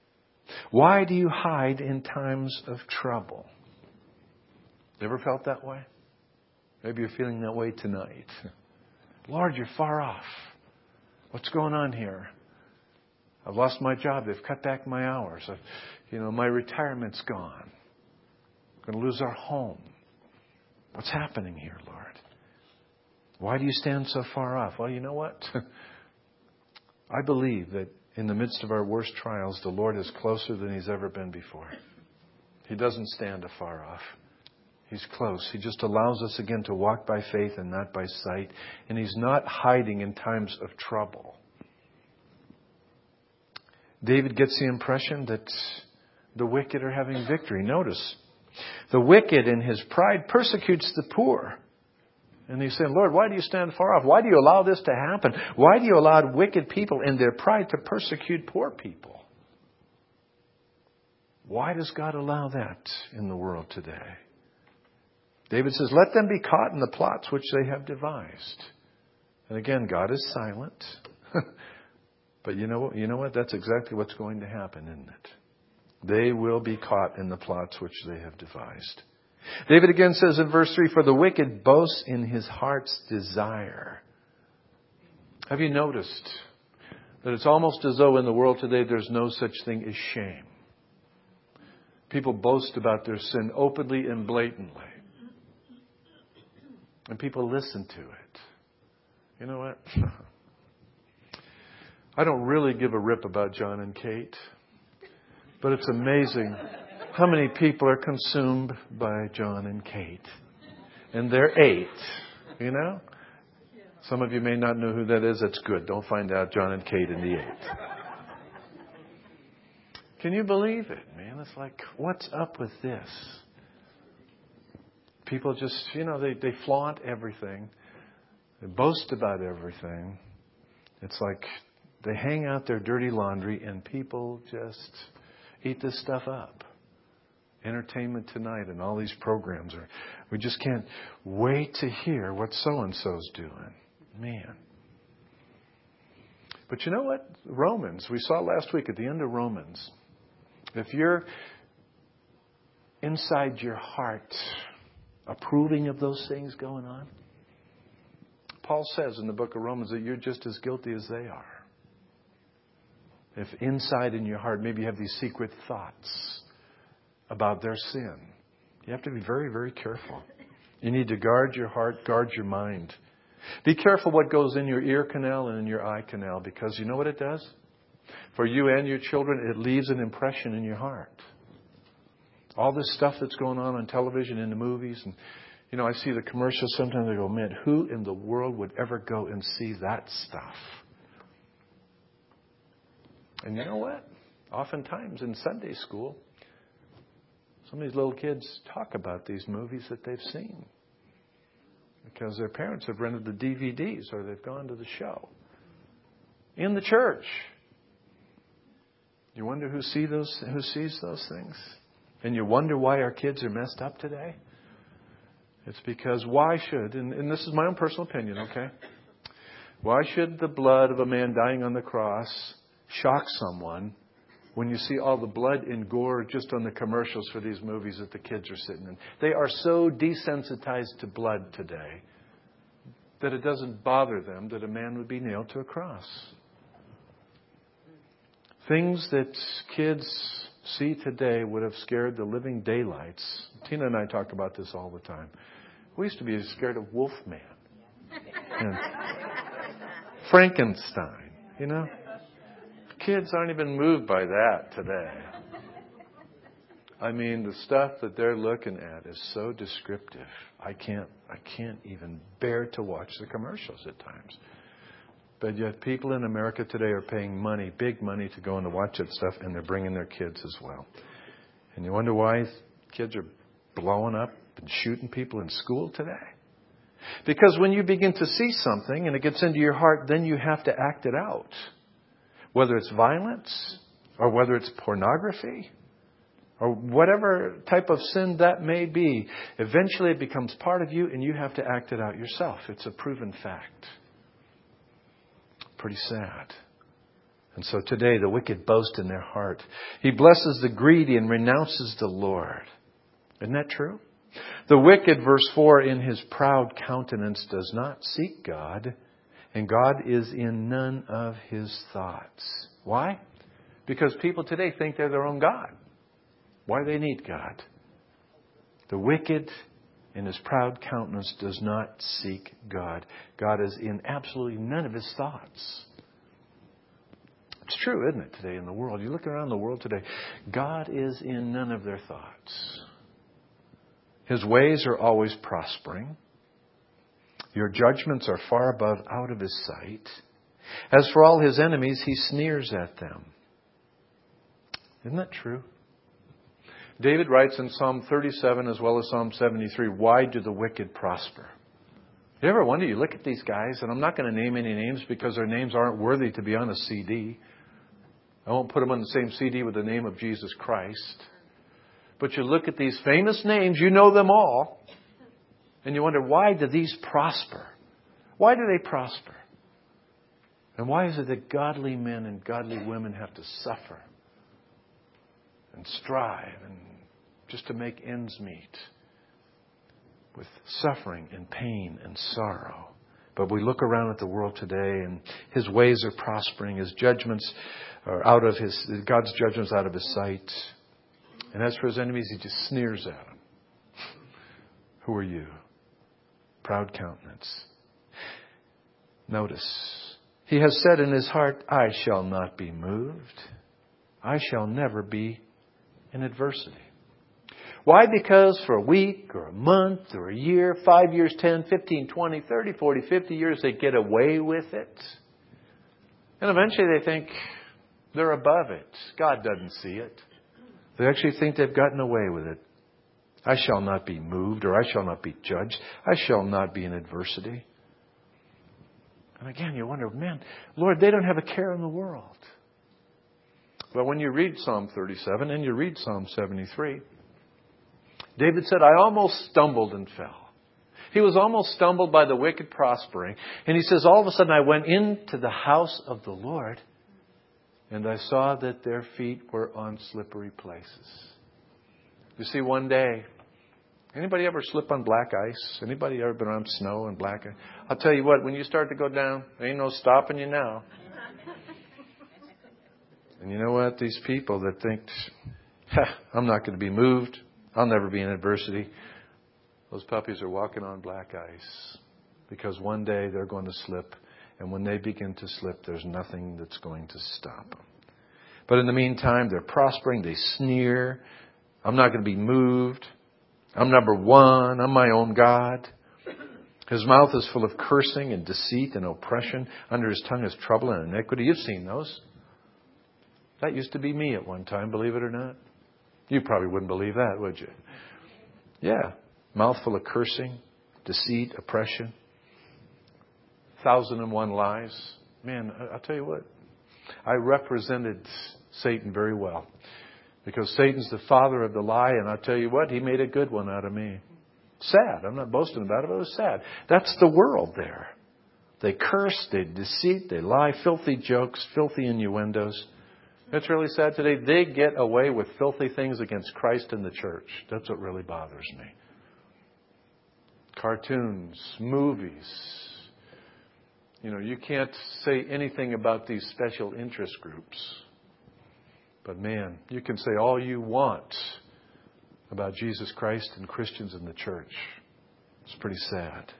Why do you hide in times of trouble? Ever felt that way? Maybe you're feeling that way tonight. Lord, you're far off. What's going on here? I've lost my job. They've cut back my hours. I've, you know, my retirement's gone. I'm going to lose our home. What's happening here, Lord? Why do you stand so far off? Well, you know what? I believe that in the midst of our worst trials, the Lord is closer than He's ever been before. He doesn't stand afar off. He's close. He just allows us again to walk by faith and not by sight. And He's not hiding in times of trouble. David gets the impression that the wicked are having victory. Notice, the wicked in his pride persecutes the poor. And he's saying, Lord, why do you stand far off? Why do you allow this to happen? Why do you allow wicked people in their pride to persecute poor people? Why does God allow that in the world today? David says, let them be caught in the plots which they have devised. And again, God is silent. But you know, you know what? That's exactly what's going to happen, isn't it? They will be caught in the plots which they have devised. David again says in verse three, for the wicked boasts in his heart's desire. Have you noticed that it's almost as though in the world today there's no such thing as shame? People boast about their sin openly and blatantly. And people listen to it. You know what? I don't really give a rip about John and Kate. But it's amazing how many people are consumed by John and Kate. And they're eight, you know? Some of you may not know who that is. That's good. Don't find out John and Kate in the eight. Can you believe it, man? It's like, what's up with this? People just, you know, they, they flaunt everything. They boast about everything. It's like they hang out their dirty laundry and people just eat this stuff up. Entertainment Tonight and all these programs are, we just can't wait to hear what so-and-so's doing. Man. But you know what? Romans, we saw last week at the end of Romans, if you're inside your heart approving of those things going on, Paul says in the book of Romans that you're just as guilty as they are. If inside in your heart, maybe you have these secret thoughts about their sin, you have to be very, very careful. You need to guard your heart, guard your mind. Be careful what goes in your ear canal and in your eye canal, because you know what it does? For you and your children, it leaves an impression in your heart. All this stuff that's going on on television, in the movies, and you know, I see the commercials sometimes. I go, man, who in the world would ever go and see that stuff? And you know what? Oftentimes in Sunday school, some of these little kids talk about these movies that they've seen because their parents have rented the D V Ds or they've gone to the show in the church. You wonder who see those, who sees those things? And you wonder why our kids are messed up today? It's because why should, and, and this is my own personal opinion, okay? Why should the blood of a man dying on the cross shock someone when you see all the blood and gore just on the commercials for these movies that the kids are sitting in? They are so desensitized to blood today that it doesn't bother them that a man would be nailed to a cross. Things that kids see today would have scared the living daylights. Tina and I talk about this all the time. We used to be scared of Wolfman and Frankenstein, you know. Kids aren't even moved by that today. I mean, the stuff that they're looking at is so descriptive. I can't, I can't even bear to watch the commercials at times. But yet people in America today are paying money, big money, to go and to watch that stuff, and they're bringing their kids as well. And you wonder why kids are blowing up and shooting people in school today? Because when you begin to see something and it gets into your heart, then you have to act it out. Whether it's violence or whether it's pornography or whatever type of sin that may be, eventually it becomes part of you and you have to act it out yourself. It's a proven fact. Pretty sad. And so today the wicked boast in their heart. He blesses the greedy and renounces the Lord. Isn't that true? The wicked, verse four, in his proud countenance does not seek God, and God is in none of his thoughts. Why? Because people today think they're their own God. Why do they need God? The wicked in his proud countenance does not seek God. God is in absolutely none of his thoughts. It's true, isn't it, today in the world? You look around the world today, God is in none of their thoughts. His ways are always prospering. Your judgments are far above out of his sight. As for all his enemies, he sneers at them. Isn't that true? David writes in Psalm thirty-seven as well as Psalm seventy-three, why do the wicked prosper? You ever wonder, you look at these guys, and I'm not going to name any names because their names aren't worthy to be on a C D. I won't put them on the same C D with the name of Jesus Christ. But you look at these famous names, you know them all, and you wonder, why do these prosper? Why do they prosper? And why is it that godly men and godly women have to suffer and strive and just to make ends meet with suffering and pain and sorrow? But we look around at the world today, and his ways are prospering. His judgments are out of his, God's judgments out of his sight. And as for his enemies, he just sneers at them. Who are you? Proud countenance. Notice, he has said in his heart, I shall not be moved. I shall never be in adversity. Why? Because for a week or a month or a year, five years, ten, fifteen, twenty, thirty, forty, fifty years, they get away with it. And eventually they think they're above it. God doesn't see it. They actually think they've gotten away with it. I shall not be moved, or I shall not be judged. I shall not be in adversity. And again, you wonder, man, Lord, they don't have a care in the world. But when you read Psalm thirty-seven and you read Psalm seventy-three, David said, I almost stumbled and fell. He was almost stumbled by the wicked prospering. And he says, all of a sudden I went into the house of the Lord, and I saw that their feet were on slippery places. You see, one day, anybody ever slip on black ice? Anybody ever been on snow and black ice? I'll tell you what, when you start to go down, there ain't no stopping you now. And you know what? These people that think, I'm not going to be moved, I'll never be in adversity, those puppies are walking on black ice. Because one day they're going to slip. And when they begin to slip, there's nothing that's going to stop them. But in the meantime, they're prospering. They sneer. I'm not going to be moved. I'm number one. I'm my own God. His mouth is full of cursing and deceit and oppression. Under his tongue is trouble and iniquity. You've seen those. That used to be me at one time, believe it or not. You probably wouldn't believe that, would you? Yeah. Mouth full of cursing, deceit, oppression. Thousand and one lies. Man, I'll tell you what. I represented Satan very well. Because Satan's the father of the lie, and I'll tell you what, he made a good one out of me. Sad. I'm not boasting about it, but it was sad. That's the world there. They curse, they deceit, they lie, filthy jokes, filthy innuendos. It's really sad today. They get away with filthy things against Christ and the church. That's what really bothers me. Cartoons, movies. You know, you can't say anything about these special interest groups. But man, you can say all you want about Jesus Christ and Christians in the church. It's pretty sad.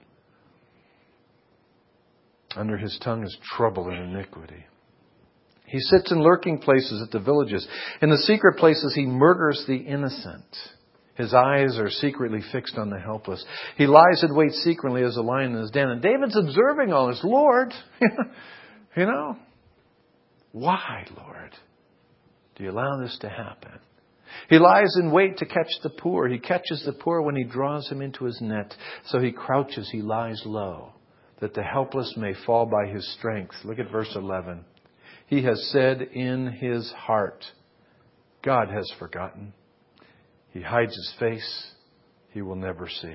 Under his tongue is trouble and iniquity. He sits in lurking places at the villages. In the secret places he murders the innocent. His eyes are secretly fixed on the helpless. He lies in wait secretly as a lion in his den. And David's observing all this. Lord, you know, why, Lord, do you allow this to happen? He lies in wait to catch the poor. He catches the poor when he draws him into his net. So he crouches, he lies low, that the helpless may fall by his strength. Look at verse eleven. He has said in his heart, God has forgotten. He hides his face. He will never see.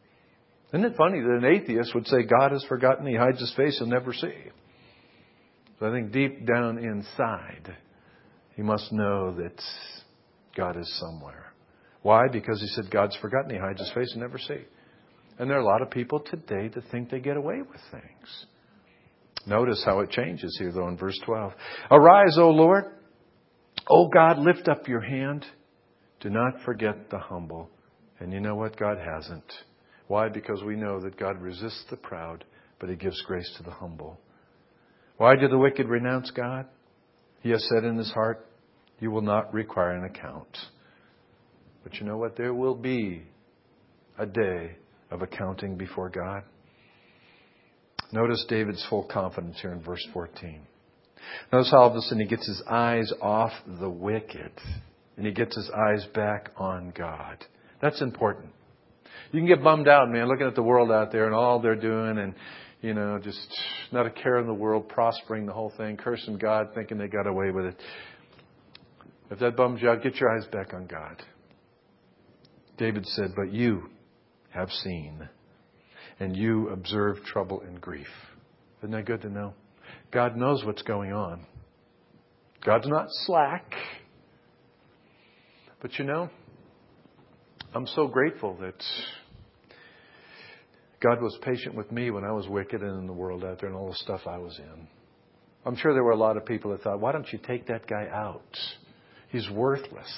Isn't it funny that an atheist would say God has forgotten, he hides his face, he'll never see? So I think deep down inside, he must know that God is somewhere. Why? Because he said God's forgotten. He hides his face and never see. And there are a lot of people today that think they get away with things. Notice how it changes here, though, in verse twelve. Arise, O Lord. O God, lift up your hand. Do not forget the humble. And you know what? God hasn't. Why? Because we know that God resists the proud, but he gives grace to the humble. Why do the wicked renounce God? He has said in his heart, you will not require an account. But you know what? There will be a day of accounting before God. Notice David's full confidence here in verse fourteen. Notice how all of a sudden he gets his eyes off the wicked and he gets his eyes back on God. That's important. You can get bummed out, man, looking at the world out there and all they're doing and, you know, just not a care in the world, prospering the whole thing, cursing God, thinking they got away with it. If that bums you out, get your eyes back on God. David said, but you have seen, and you observe trouble and grief. Isn't that good to know? God knows what's going on. God's not slack. But you know, I'm so grateful that God was patient with me when I was wicked and in the world out there and all the stuff I was in. I'm sure there were a lot of people that thought, why don't you take that guy out? He's worthless.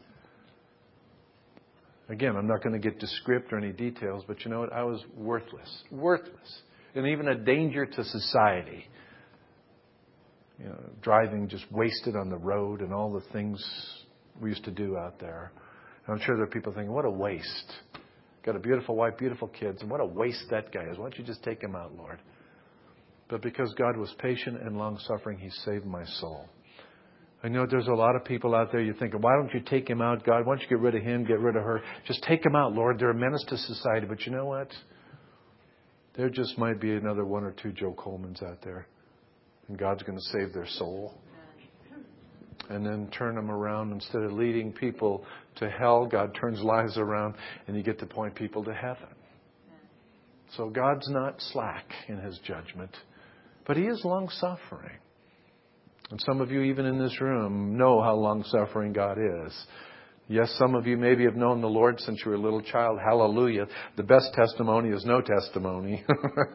Again, I'm not going to get to script or any details, but you know what? I was worthless. Worthless. And even a danger to society. You know, driving just wasted on the road and all the things we used to do out there. And I'm sure there are people thinking, what a waste. Got a beautiful wife, beautiful kids, and what a waste that guy is. Why don't you just take him out, Lord? But because God was patient and long-suffering, he saved my soul. I know there's a lot of people out there, you're thinking, why don't you take him out, God? Why don't you get rid of him, get rid of her? Just take him out, Lord. They're a menace to society. But you know what? There just might be another one or two Joe Colemans out there. And God's going to save their soul. And then turn them around. Instead of leading people to hell, God turns lives around and you get to point people to heaven. So God's not slack in his judgment. But he is long-suffering. And some of you, even in this room, know how long-suffering God is. Yes, some of you maybe have known the Lord since you were a little child. Hallelujah. The best testimony is no testimony.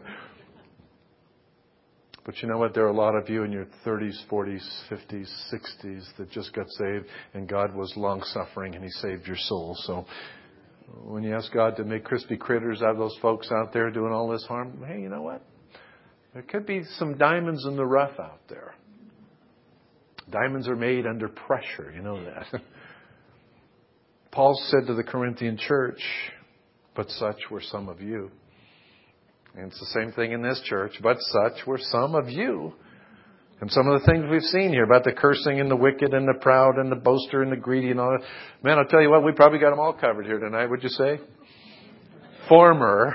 But you know what? There are a lot of you in your thirties, forties, fifties, sixties that just got saved. And God was long-suffering and he saved your soul. So when you ask God to make crispy critters out of those folks out there doing all this harm, hey, you know what? There could be some diamonds in the rough out there. Diamonds are made under pressure. You know that. Paul said to the Corinthian church, but such were some of you. And it's the same thing in this church. But such were some of you. And some of the things we've seen here about the cursing and the wicked and the proud and the boaster and the greedy and all that. Man, I'll tell you what, we probably got them all covered here tonight, would you say? Former.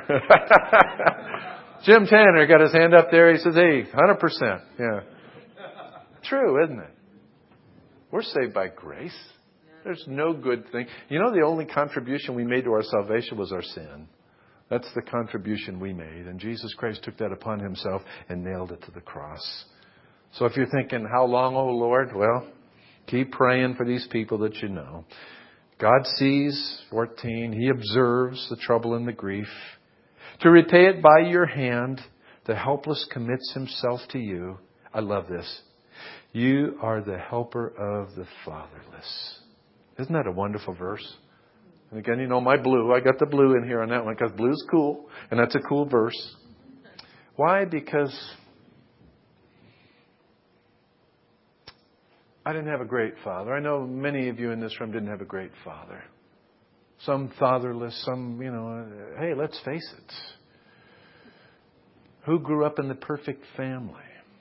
Jim Tanner got his hand up there. He says, hey, one hundred percent. Yeah. True, isn't it? We're saved by grace. There's no good thing. You know, the only contribution we made to our salvation was our sin. That's the contribution we made. And Jesus Christ took that upon himself and nailed it to the cross. So if you're thinking, how long, oh Lord? Well, keep praying for these people that you know. God sees, fourteen, he observes the trouble and the grief. To repay it by your hand, the helpless commits himself to you. I love this. You are the helper of the fatherless. Isn't that a wonderful verse? And again, you know my blue. I got the blue in here on that one because blue's cool. And that's a cool verse. Why? Because I didn't have a great father. I know many of you in this room didn't have a great father. Some fatherless, some, you know, hey, let's face it. Who grew up in the perfect family?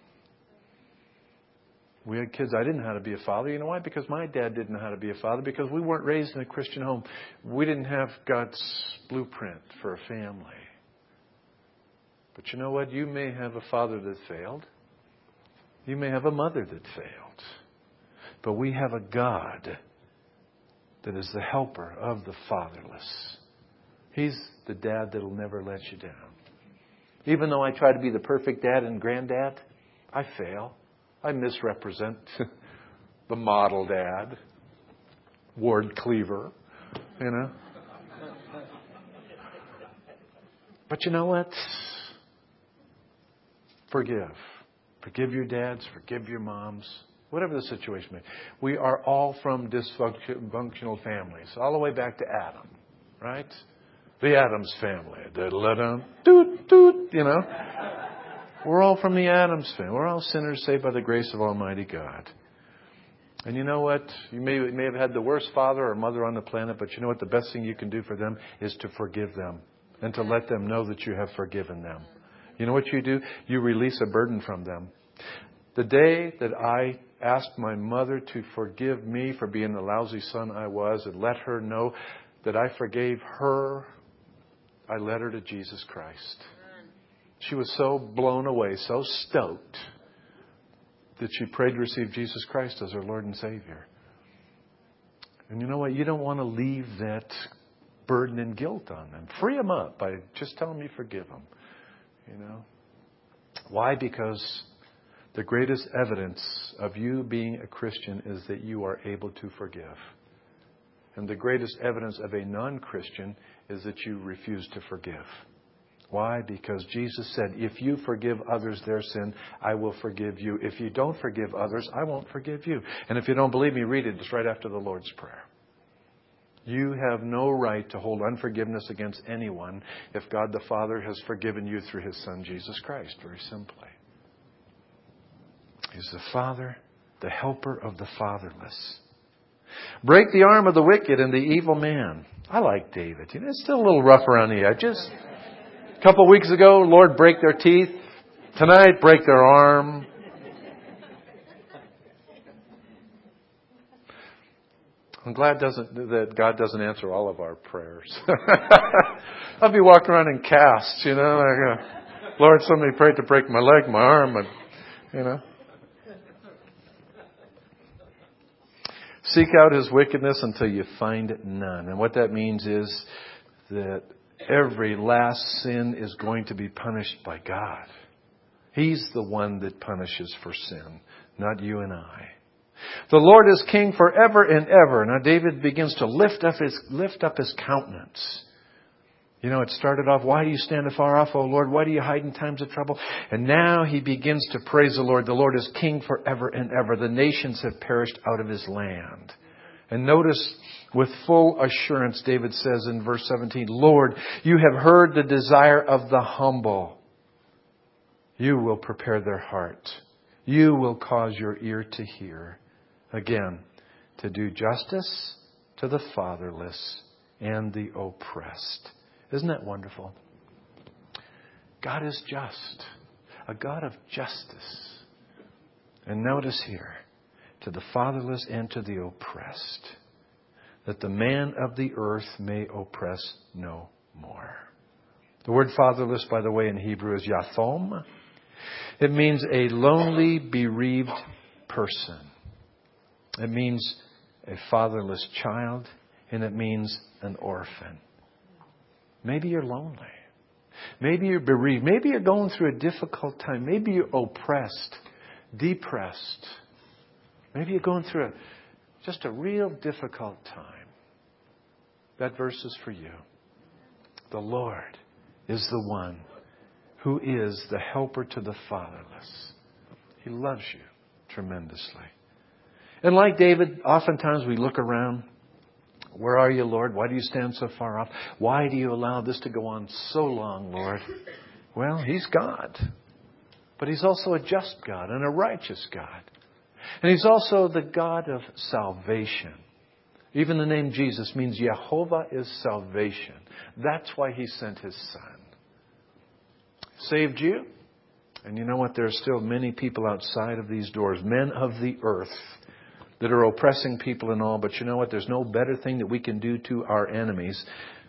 We had kids. I didn't know how to be a father. You know why? Because my dad didn't know how to be a father. Because we weren't raised in a Christian home. We didn't have God's blueprint for a family. But you know what? You may have a father that failed. You may have a mother that failed. But we have a God that is the helper of the fatherless. He's the dad that will never let you down. Even though I try to be the perfect dad and granddad, I fail. I misrepresent the model dad, Ward Cleaver, you know. But you know what? Forgive. Forgive your dads. Forgive your moms. Whatever the situation may be. We are all from dysfunctional families. All the way back to Adam. Right? The Addams family. Da-da-da-dum, doot, doot, you know. We're all from the Addams family. We're all sinners saved by the grace of Almighty God. And you know what? You may, you may have had the worst father or mother on the planet, but you know what? The best thing you can do for them is to forgive them and to let them know that you have forgiven them. You know what you do? You release a burden from them. The day that I asked my mother to forgive me for being the lousy son I was and let her know that I forgave her, I led her to Jesus Christ. She was so blown away, so stoked, that she prayed to receive Jesus Christ as her Lord and Savior. And you know what? You don't want to leave that burden and guilt on them. Free them up by just telling them you forgive them. You know? Why? Because the greatest evidence of you being a Christian is that you are able to forgive. And the greatest evidence of a non-Christian is that you refuse to forgive. Why? Because Jesus said, if you forgive others their sin, I will forgive you. If you don't forgive others, I won't forgive you. And if you don't believe me, read it. It's right after the Lord's Prayer. You have no right to hold unforgiveness against anyone if God the Father has forgiven you through His Son, Jesus Christ, very simply. He's the Father, the helper of the fatherless. Break the arm of the wicked and the evil man. I like David. You know, it's still a little rough around the edges. A couple of weeks ago, Lord, break their teeth. Tonight, break their arm. I'm glad doesn't, that God doesn't answer all of our prayers. I'll be walking around in casts, you know. Like, uh, Lord, somebody prayed to break my leg, my arm, and, you know. Seek out His wickedness until you find none. And what that means is that every last sin is going to be punished by God. He's the one that punishes for sin, not you and I. The Lord is king forever and ever. Now David begins to lift up his, lift up his countenance. You know, it started off, why do you stand afar off, O Lord? Why do you hide in times of trouble? And now he begins to praise the Lord. The Lord is king forever and ever. The nations have perished out of His land. And notice, with full assurance, David says in verse seventeen, Lord, you have heard the desire of the humble. You will prepare their heart. You will cause your ear to hear. Again, to do justice to the fatherless and the oppressed. Isn't that wonderful? God is just. A God of justice. And notice here, to the fatherless and to the oppressed, that the man of the earth may oppress no more. The word fatherless, by the way, in Hebrew is yathom. It means a lonely, bereaved person. It means a fatherless child, and it means an orphan. Maybe you're lonely. Maybe you're bereaved. Maybe you're going through a difficult time. Maybe you're oppressed, depressed. Maybe you're going through a, just a real difficult time. That verse is for you. The Lord is the one who is the helper to the fatherless. He loves you tremendously. And like David, oftentimes we look around. Where are you, Lord? Why do you stand so far off? Why do you allow this to go on so long, Lord? Well, He's God. But He's also a just God and a righteous God. And He's also the God of salvation. Even the name Jesus means Jehovah is salvation. That's why He sent His Son. Saved you. And you know what? There are still many people outside of these doors, men of the earth, that are oppressing people and all. But you know what? There's no better thing that we can do to our enemies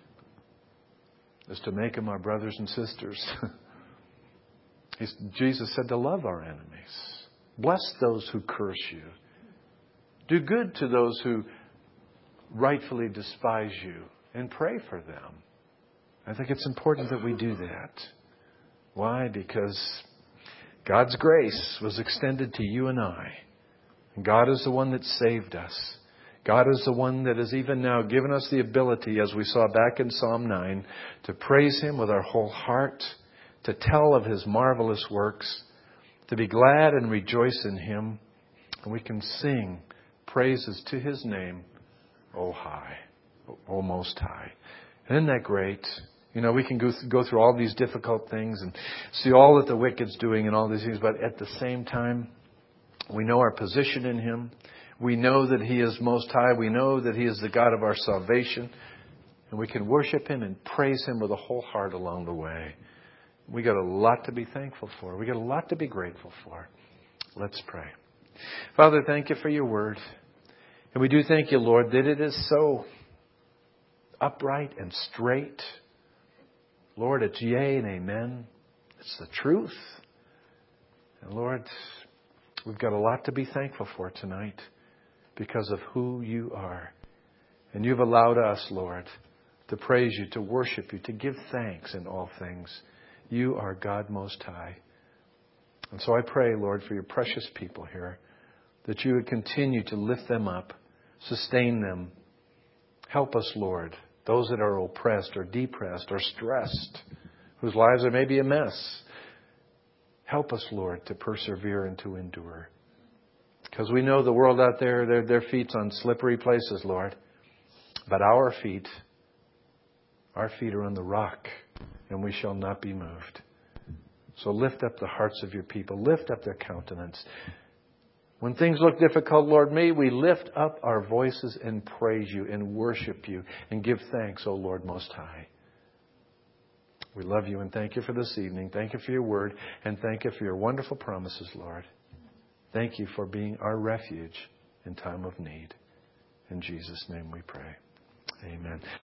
is to make them our brothers and sisters. He's, Jesus said to love our enemies. Bless those who curse you. Do good to those who rightfully despise you. And pray for them. I think it's important that we do that. Why? Because God's grace was extended to you and I. And God is the one that saved us. God is the one that has even now given us the ability, as we saw back in Psalm nine, to praise Him with our whole heart, to tell of His marvelous works, to be glad and rejoice in Him. And we can sing praises to His name, O high, O most high. And isn't that great? You know, we can go, th- go through all these difficult things and see all that the wicked's doing and all these things, but at the same time, we know our position in Him. We know that He is most high. We know that He is the God of our salvation. And we can worship Him and praise Him with a whole heart along the way. We got a lot to be thankful for. We got a lot to be grateful for. Let's pray. Father, thank You for Your word. And we do thank You, Lord, that it is so upright and straight. Lord, it's yea and amen. It's the truth. And Lord, we've got a lot to be thankful for tonight because of who You are. And You've allowed us, Lord, to praise You, to worship You, to give thanks in all things. You are God Most High. And so I pray, Lord, for Your precious people here, that You would continue to lift them up, sustain them. Help us, Lord, those that are oppressed or depressed or stressed, whose lives are maybe a mess. Help us, Lord, to persevere and to endure. Because we know the world out there, their, their feet's on slippery places, Lord. But our feet, our feet are on the rock, and we shall not be moved. So lift up the hearts of Your people. Lift up their countenance. When things look difficult, Lord, may we lift up our voices and praise You and worship You and give thanks, O Lord Most High. We love You and thank You for this evening. Thank You for Your word and thank You for Your wonderful promises, Lord. Thank You for being our refuge in time of need. In Jesus' name we pray. Amen.